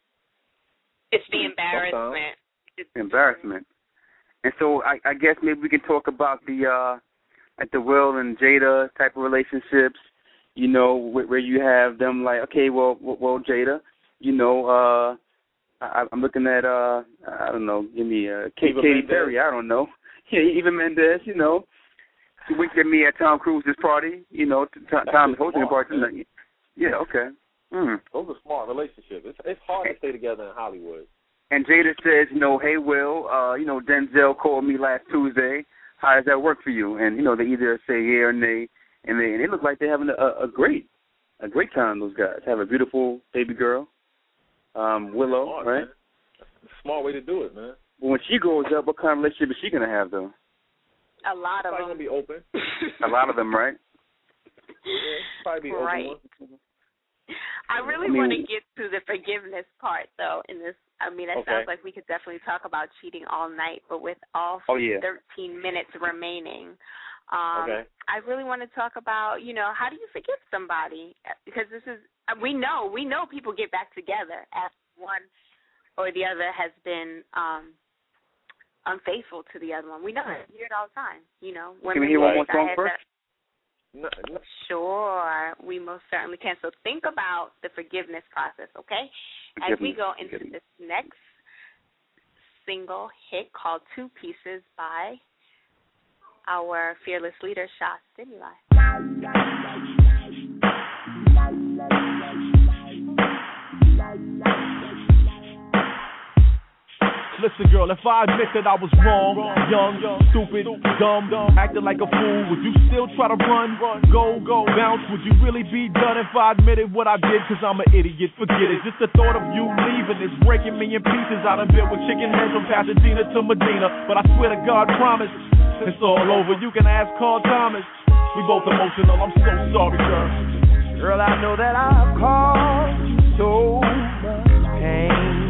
It's the embarrassment. It's embarrassment. And so I, I guess maybe we can talk about the uh, like the Will and Jada type of relationships, you know, where, where you have them like, okay, well, well, Jada, you know, uh, I, I'm looking at, uh, I don't know, give me uh, Katy Mendez. Perry, I don't know. Yeah, Eva Mendes, you know. She winked at me at Tom Cruise's party, you know, t- t- Tom is hosting a party tonight. Yeah, okay. Mm. Those are smart relationships. It's, it's hard to stay together in Hollywood. And Jada says, you know, hey, Will, uh, you know, Denzel called me last Tuesday. How does that work for you? And, you know, they either say yeah or nay, and they and they look like they're having a, a great a great time, those guys. Have a beautiful baby girl, um, Willow, smart, right? Man. That's a smart way to do it, man. Well, when she grows up, what kind of relationship is she going to have, though? A lot of probably them. Probably going to be open. A lot of them, right? Yeah, probably be right. open. I really I mean, want to get to the forgiveness part, though, in this. I mean, it okay. sounds like we could definitely talk about cheating all night, but with all oh, yeah. thirteen minutes remaining, um, okay. I really want to talk about, you know, how do you forgive somebody? Because this is, we know, we know people get back together after one or the other has been um, unfaithful to the other one. We know it. We hear it all the time, you know. Can we hear one more song first? No, no. Sure, we most certainly can. So think about the forgiveness process, okay? As we go into this next single hit called Two Pieces by our fearless leader, Sha Stimuli. Listen, girl, if I admit that I was wrong, young, stupid, dumb, acting like a fool, would you still try to run, go, go, bounce? Would you really be done if I admitted what I did? Cause I'm an idiot, forget it. Just the thought of you leaving is breaking me in pieces. I done been with chicken heads from Pasadena to Medina, but I swear to God, promise, it's all over. You can ask Carl Thomas. We both emotional, I'm so sorry, girl. Girl, I know that I've caused you so much pain.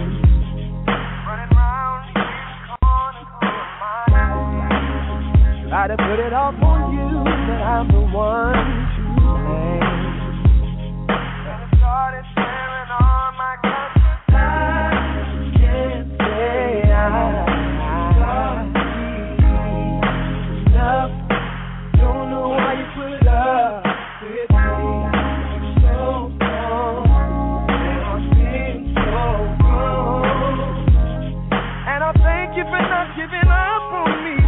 Try to put it off on you, but I'm the one to blame. And it started staring on my conscience. I can't say I enough. Don't know why you put up with me so long, and I've been so wrong. And I thank you for not giving up on me.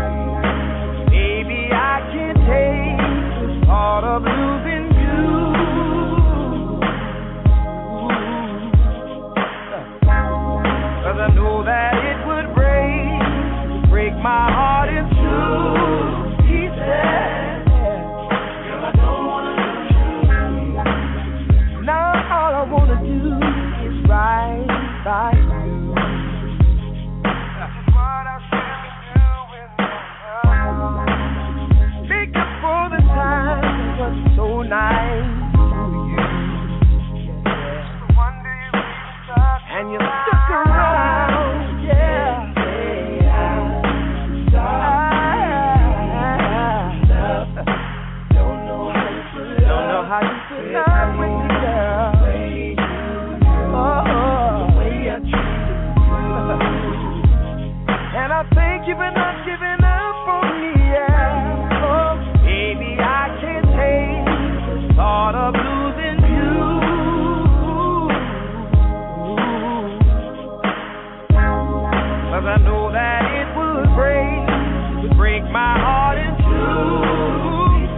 Thought of losing you, cause I know that it would break, break my heart in two pieces. Girl, I don't wanna lose you. Now all I wanna do is right by you. That's what I said to do with my love. Make up for the time that was so nice to you. Yeah. And you stuck around, yeah. Don't know how you put it up. Don't know how you put it up with me, girl. Oh, the way I treat you. And I giving up, giving up on me, yeah. Oh, baby, I can't take the thought of losing you. Cause I know that it would break, it would break my heart in two.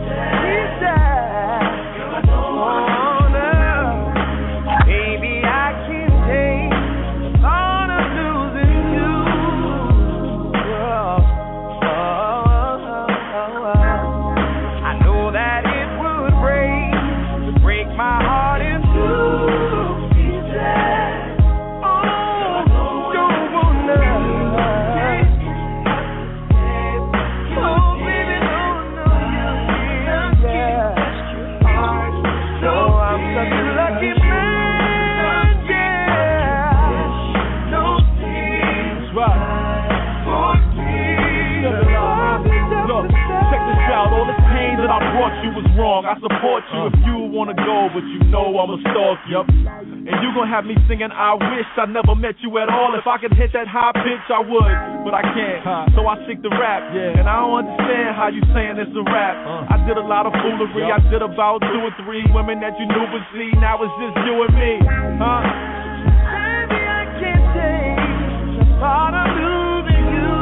You was wrong, I support you if you wanna go, but you know I'ma stalk you. And you gon' have me singing, I wish I never met you at all. If I could hit that high pitch, I would, but I can't, so I stick to rap. And I don't understand how you saying it's a rap. I did a lot of foolery, I did about two or three women that you knew, but see, now it's just you and me, huh? Baby, I can't take the thought of losing you.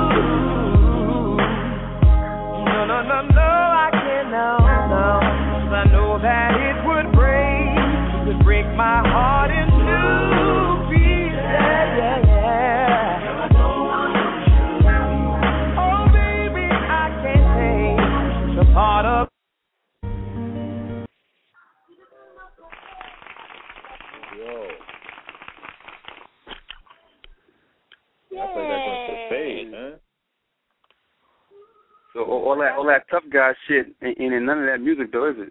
No, no, no, no, I can't, no. I know that it would break, it would break my heart in two pieces, yeah, yeah. Oh, baby, I can't take the part of. Yo. That's like that going to fade, man. So all that, all that tough guy shit ain't in none of that music, though, is it?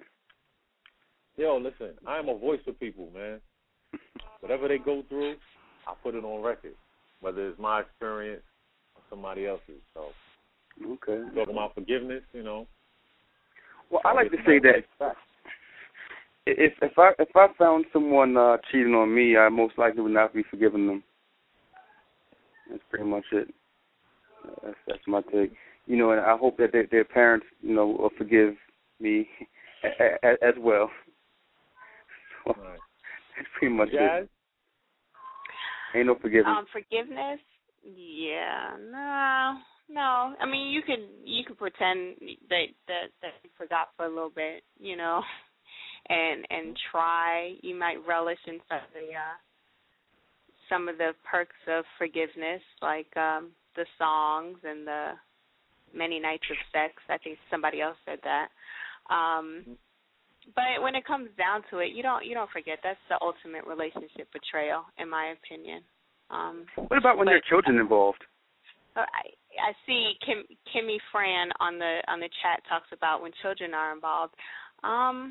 Yo, listen, I am a voice for people, man. Whatever they go through, I put it on record, whether it's my experience or somebody else's. So, okay. Talking about forgiveness, you know. Well, I like to say that if if I if I found someone uh, cheating on me, I most likely would not be forgiving them. That's pretty much it. That's that's my take. You know, and I hope that their, their parents, you know, will forgive me as, as well. So, right. That's pretty much Jazz? it. Ain't no forgiveness. Um, forgiveness? Yeah, no, no. I mean, you could you could pretend that that that you forgot for a little bit, you know, and and try. You might relish in some of the uh, some of the perks of forgiveness, like um, the songs and the many nights of sex. I think somebody else said that. Um, but when it comes down to it, you don't you don't forget. That's the ultimate relationship betrayal, in my opinion. Um, what about when there are children involved? I, I see Kim, Kimmy Fran on the on the chat talks about when children are involved. Um,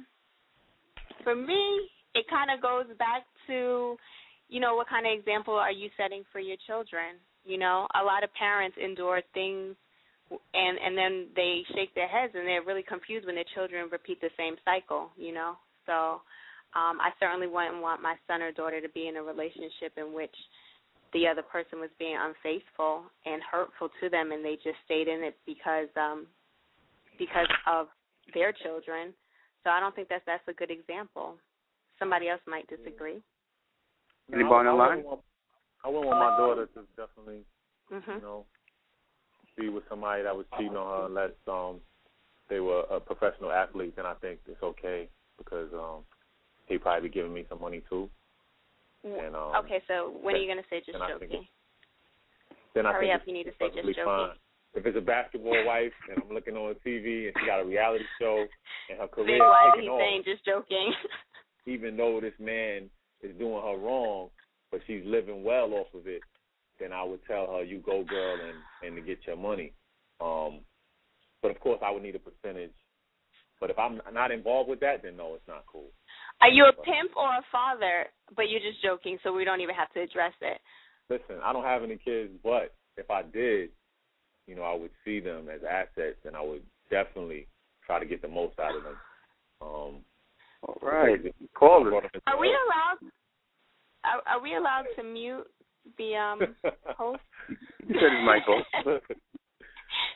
for me, it kind of goes back to, you know, what kind of example are you setting for your children? You know, a lot of parents endure things and and then they shake their heads and they're really confused when their children repeat the same cycle, you know. So um, I certainly wouldn't want my son or daughter to be in a relationship in which the other person was being unfaithful and hurtful to them, and they just stayed in it because um, because of their children. So I don't think that's that's a good example. Somebody else might disagree. Anybody on the line? I wouldn't want my daughter to definitely, mm-hmm. you know, be with somebody that was cheating on her unless um, they were a professional athlete. Then I think it's okay because um, he'd probably be giving me some money too. And, um, okay, so when then, are you going to say just joking? Then I Hurry think up, you need to say just joking. Fine. If it's a basketball wife and I'm looking on T V and she got a reality show and her career Big wife, is taking he's off, saying just joking. even though this man is doing her wrong, but she's living well off of it, then I would tell her, you go, girl, and, and to get your money. Um, but, of course, I would need a percentage. But if I'm not involved with that, then, no, it's not cool. Are you a pimp or a father, but you're just joking, so we don't even have to address it? Listen, I don't have any kids, but if I did, you know, I would see them as assets, and I would definitely try to get the most out of them. Um, All right. Call it. Are we allowed are, are we allowed to mute the um, host? You said it's Michael.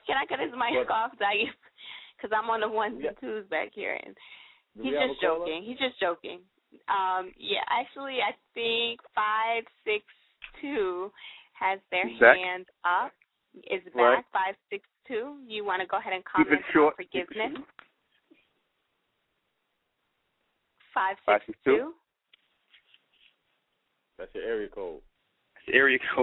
Can I cut his mic What? off, Dave? Because I'm on the ones Yeah. and twos back here, and Do he's we have just a caller? joking. He's just joking. Um, yeah, actually, I think five six two has their Back. hand up. Is back Right. five six two. You want to go ahead and Keep comment it on short. forgiveness? Keep it Five Five six six two. two. That's your area code. It's area code.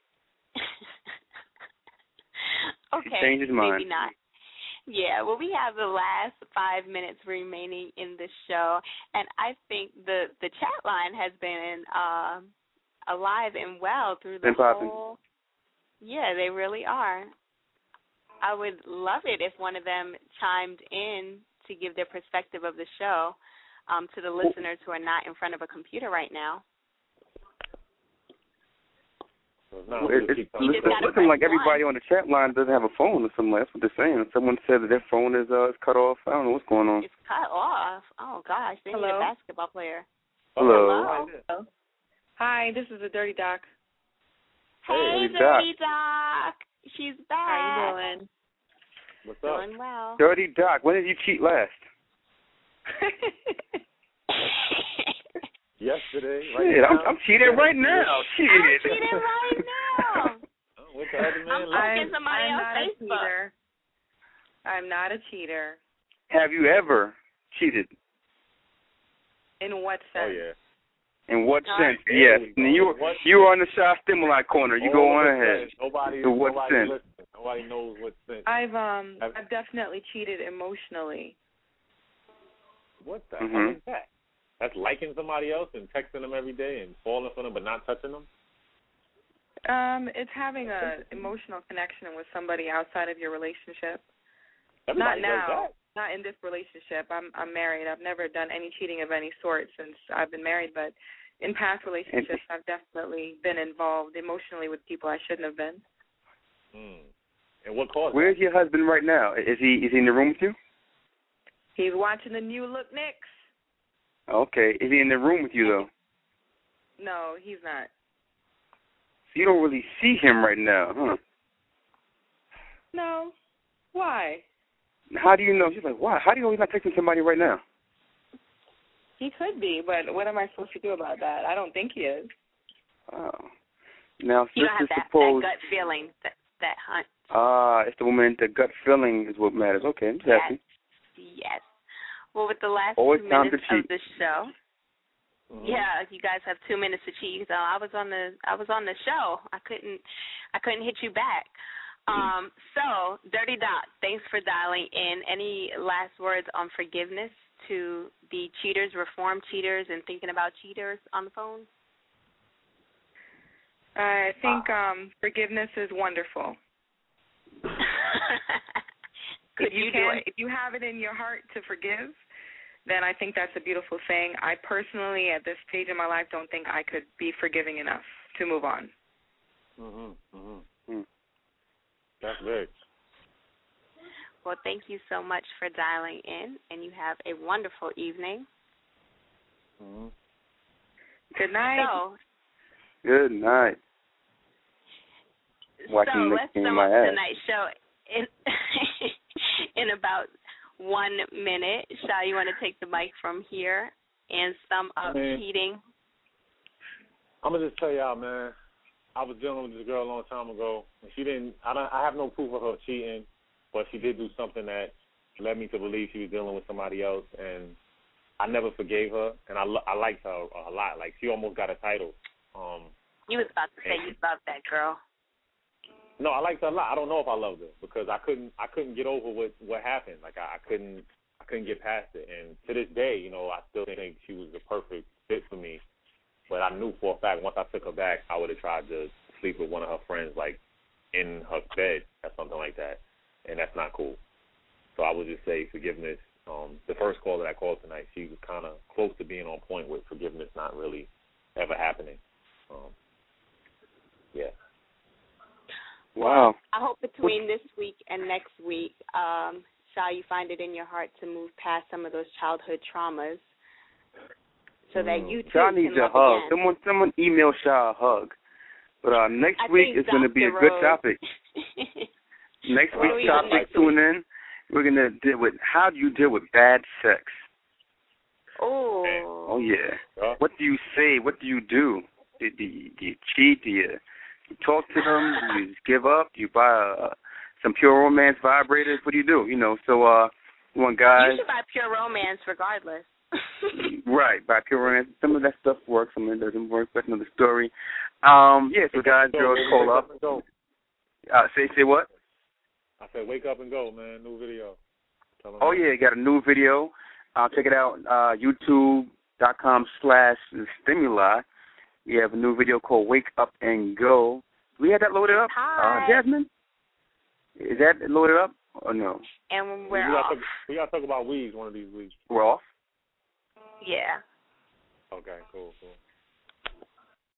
Okay, Change his mind. maybe not. Yeah, well, we have the last five minutes remaining in the show, and I think the the chat line has been uh, alive and well through the Been popping. whole. Yeah, they really are. I would love it if one of them chimed in to give their perspective of the show um, to the listeners who are not in front of a computer right now. No, It, it's, it's looking like everybody on the chat line doesn't have a phone or something. That's what they're saying. Someone said that their phone is uh, is cut off. I don't know what's going on. It's cut off. Oh, gosh. They need Hello? a basketball player. Hello. Hello. Hi, this is the Dirty Doc. Hey, Dirty Dirty Doc. She's back. How you doing? What's up? Doing well. Dirty Doc, when did you cheat last? Yesterday. Right Shit, I'm, now. I'm cheating right now. Shit. I'm cheating right now. What the other man? I'm poking somebody I'm on not Facebook. a cheater. I'm not a cheater. Have you ever cheated? In what Oh sense? yeah. In what Uh, sense? there Yes. we go. And you What- you were on the shy stimuli corner. You go Oh, on what ahead. sense? Nobody. To what nobody sense? listens. Nobody knows what sense. I've um Have- I've definitely cheated emotionally. What the Mhm. hell is that? That's liking somebody else and texting them every day and falling for them but not touching them? Um, it's having a emotional connection with somebody outside of your relationship. Everybody Not now. does Not in this relationship. I'm I'm married. I've never done any cheating of any sort since I've been married, but in past relationships I've definitely been involved emotionally with people I shouldn't have been. that. Mm. And what caused Where's that? your husband right now? Is he is he in the room with you? He's watching the new Look Knicks. Okay. Is he in the room with you though? No, he's not. So you don't really see him right now, huh? No. Why? How do you know? She's like, why? How do you know he's not texting somebody right now? He could be, but what am I supposed to do about that? I don't think he is. Oh. Now, You don't have sister, that, suppose. that gut feeling, that, that hunch. Ah, it's the woman. The gut feeling is what matters. Okay, I'm Yes. happy. Yes. Well, with the last Always two time minutes to of cheat. the show, Mhm. yeah, you guys have two minutes to cheat. So I was on the I was on the show. I couldn't I couldn't hit you back. Um, so, Dirty Doc, thanks for dialing in. Any last words on forgiveness to the cheaters, reformed cheaters, and thinking about cheaters on the phone? I think um, forgiveness is wonderful. Could if you, you do can, it? if you have it in your heart to forgive, then I think that's a beautiful thing. I personally, at this stage in my life, don't think I could be forgiving enough to move on. Mhm. Mhm. Mm. That's big. Well, thank you so much for dialing in, and you have a wonderful evening. Mhm. Good night. So, Good night. Watching so the let's game sum my up ass. tonight's show in, in about one minute. Sha, you want to take the mic from here and sum up Man. cheating? I'm gonna just tell y'all, man. I was dealing with this girl a long time ago, and she didn't. I don't. I have no proof of her cheating, but she did do something that led me to believe she was dealing with somebody else, and I never forgave her, and I I liked her a lot. Like, she almost got a title. Um, You was about to say you loved that girl. No, I liked her a lot. I don't know if I loved her because I couldn't I couldn't get over what what happened. Like, I, I couldn't I couldn't get past it. And to this day, you know, I still think she was the perfect fit for me. But I knew for a fact once I took her back, I would have tried to sleep with one of her friends, like in her bed or something like that. And that's not cool. So I would just say forgiveness. Um, the first call that I called tonight, she was kind of close to being on point with forgiveness not really ever happening. Um, yeah. Wow. I hope between this week and next week, um, Sha, you find it in your heart to move past some of those childhood traumas so that you too Shaw can needs a love hug. again. Someone, someone email Shaw a hug. But uh, next I week think is going to be a Doctor good Rose- topic. Next week's topic, tune in. We're going to deal with how do you deal with bad sex. Oh. Oh, yeah. What do you say? What do you do? Do, do, you, do you cheat? Do you, you talk to them? Do you just give up? Do you buy uh, some Pure Romance vibrators? What do you do? You know, so uh, one guy. You should buy Pure Romance regardless. Right, buy Pure Romance. Some of that stuff works, some of it doesn't work. That's another story. Um, yeah, so guys, girls, call up. Uh, say, say what? I said, wake up and go, man. New video. Oh, yeah, got a new video. Uh, check it out, uh, youtube.com slash stimuli. We have a new video called Wake Up and Go. We had that loaded up? Hi. Uh, Jasmine? Is that loaded up or no? And we're we off. Gotta talk, we got to talk about weeds one of these weeks. We're off? Yeah. Okay, cool, cool.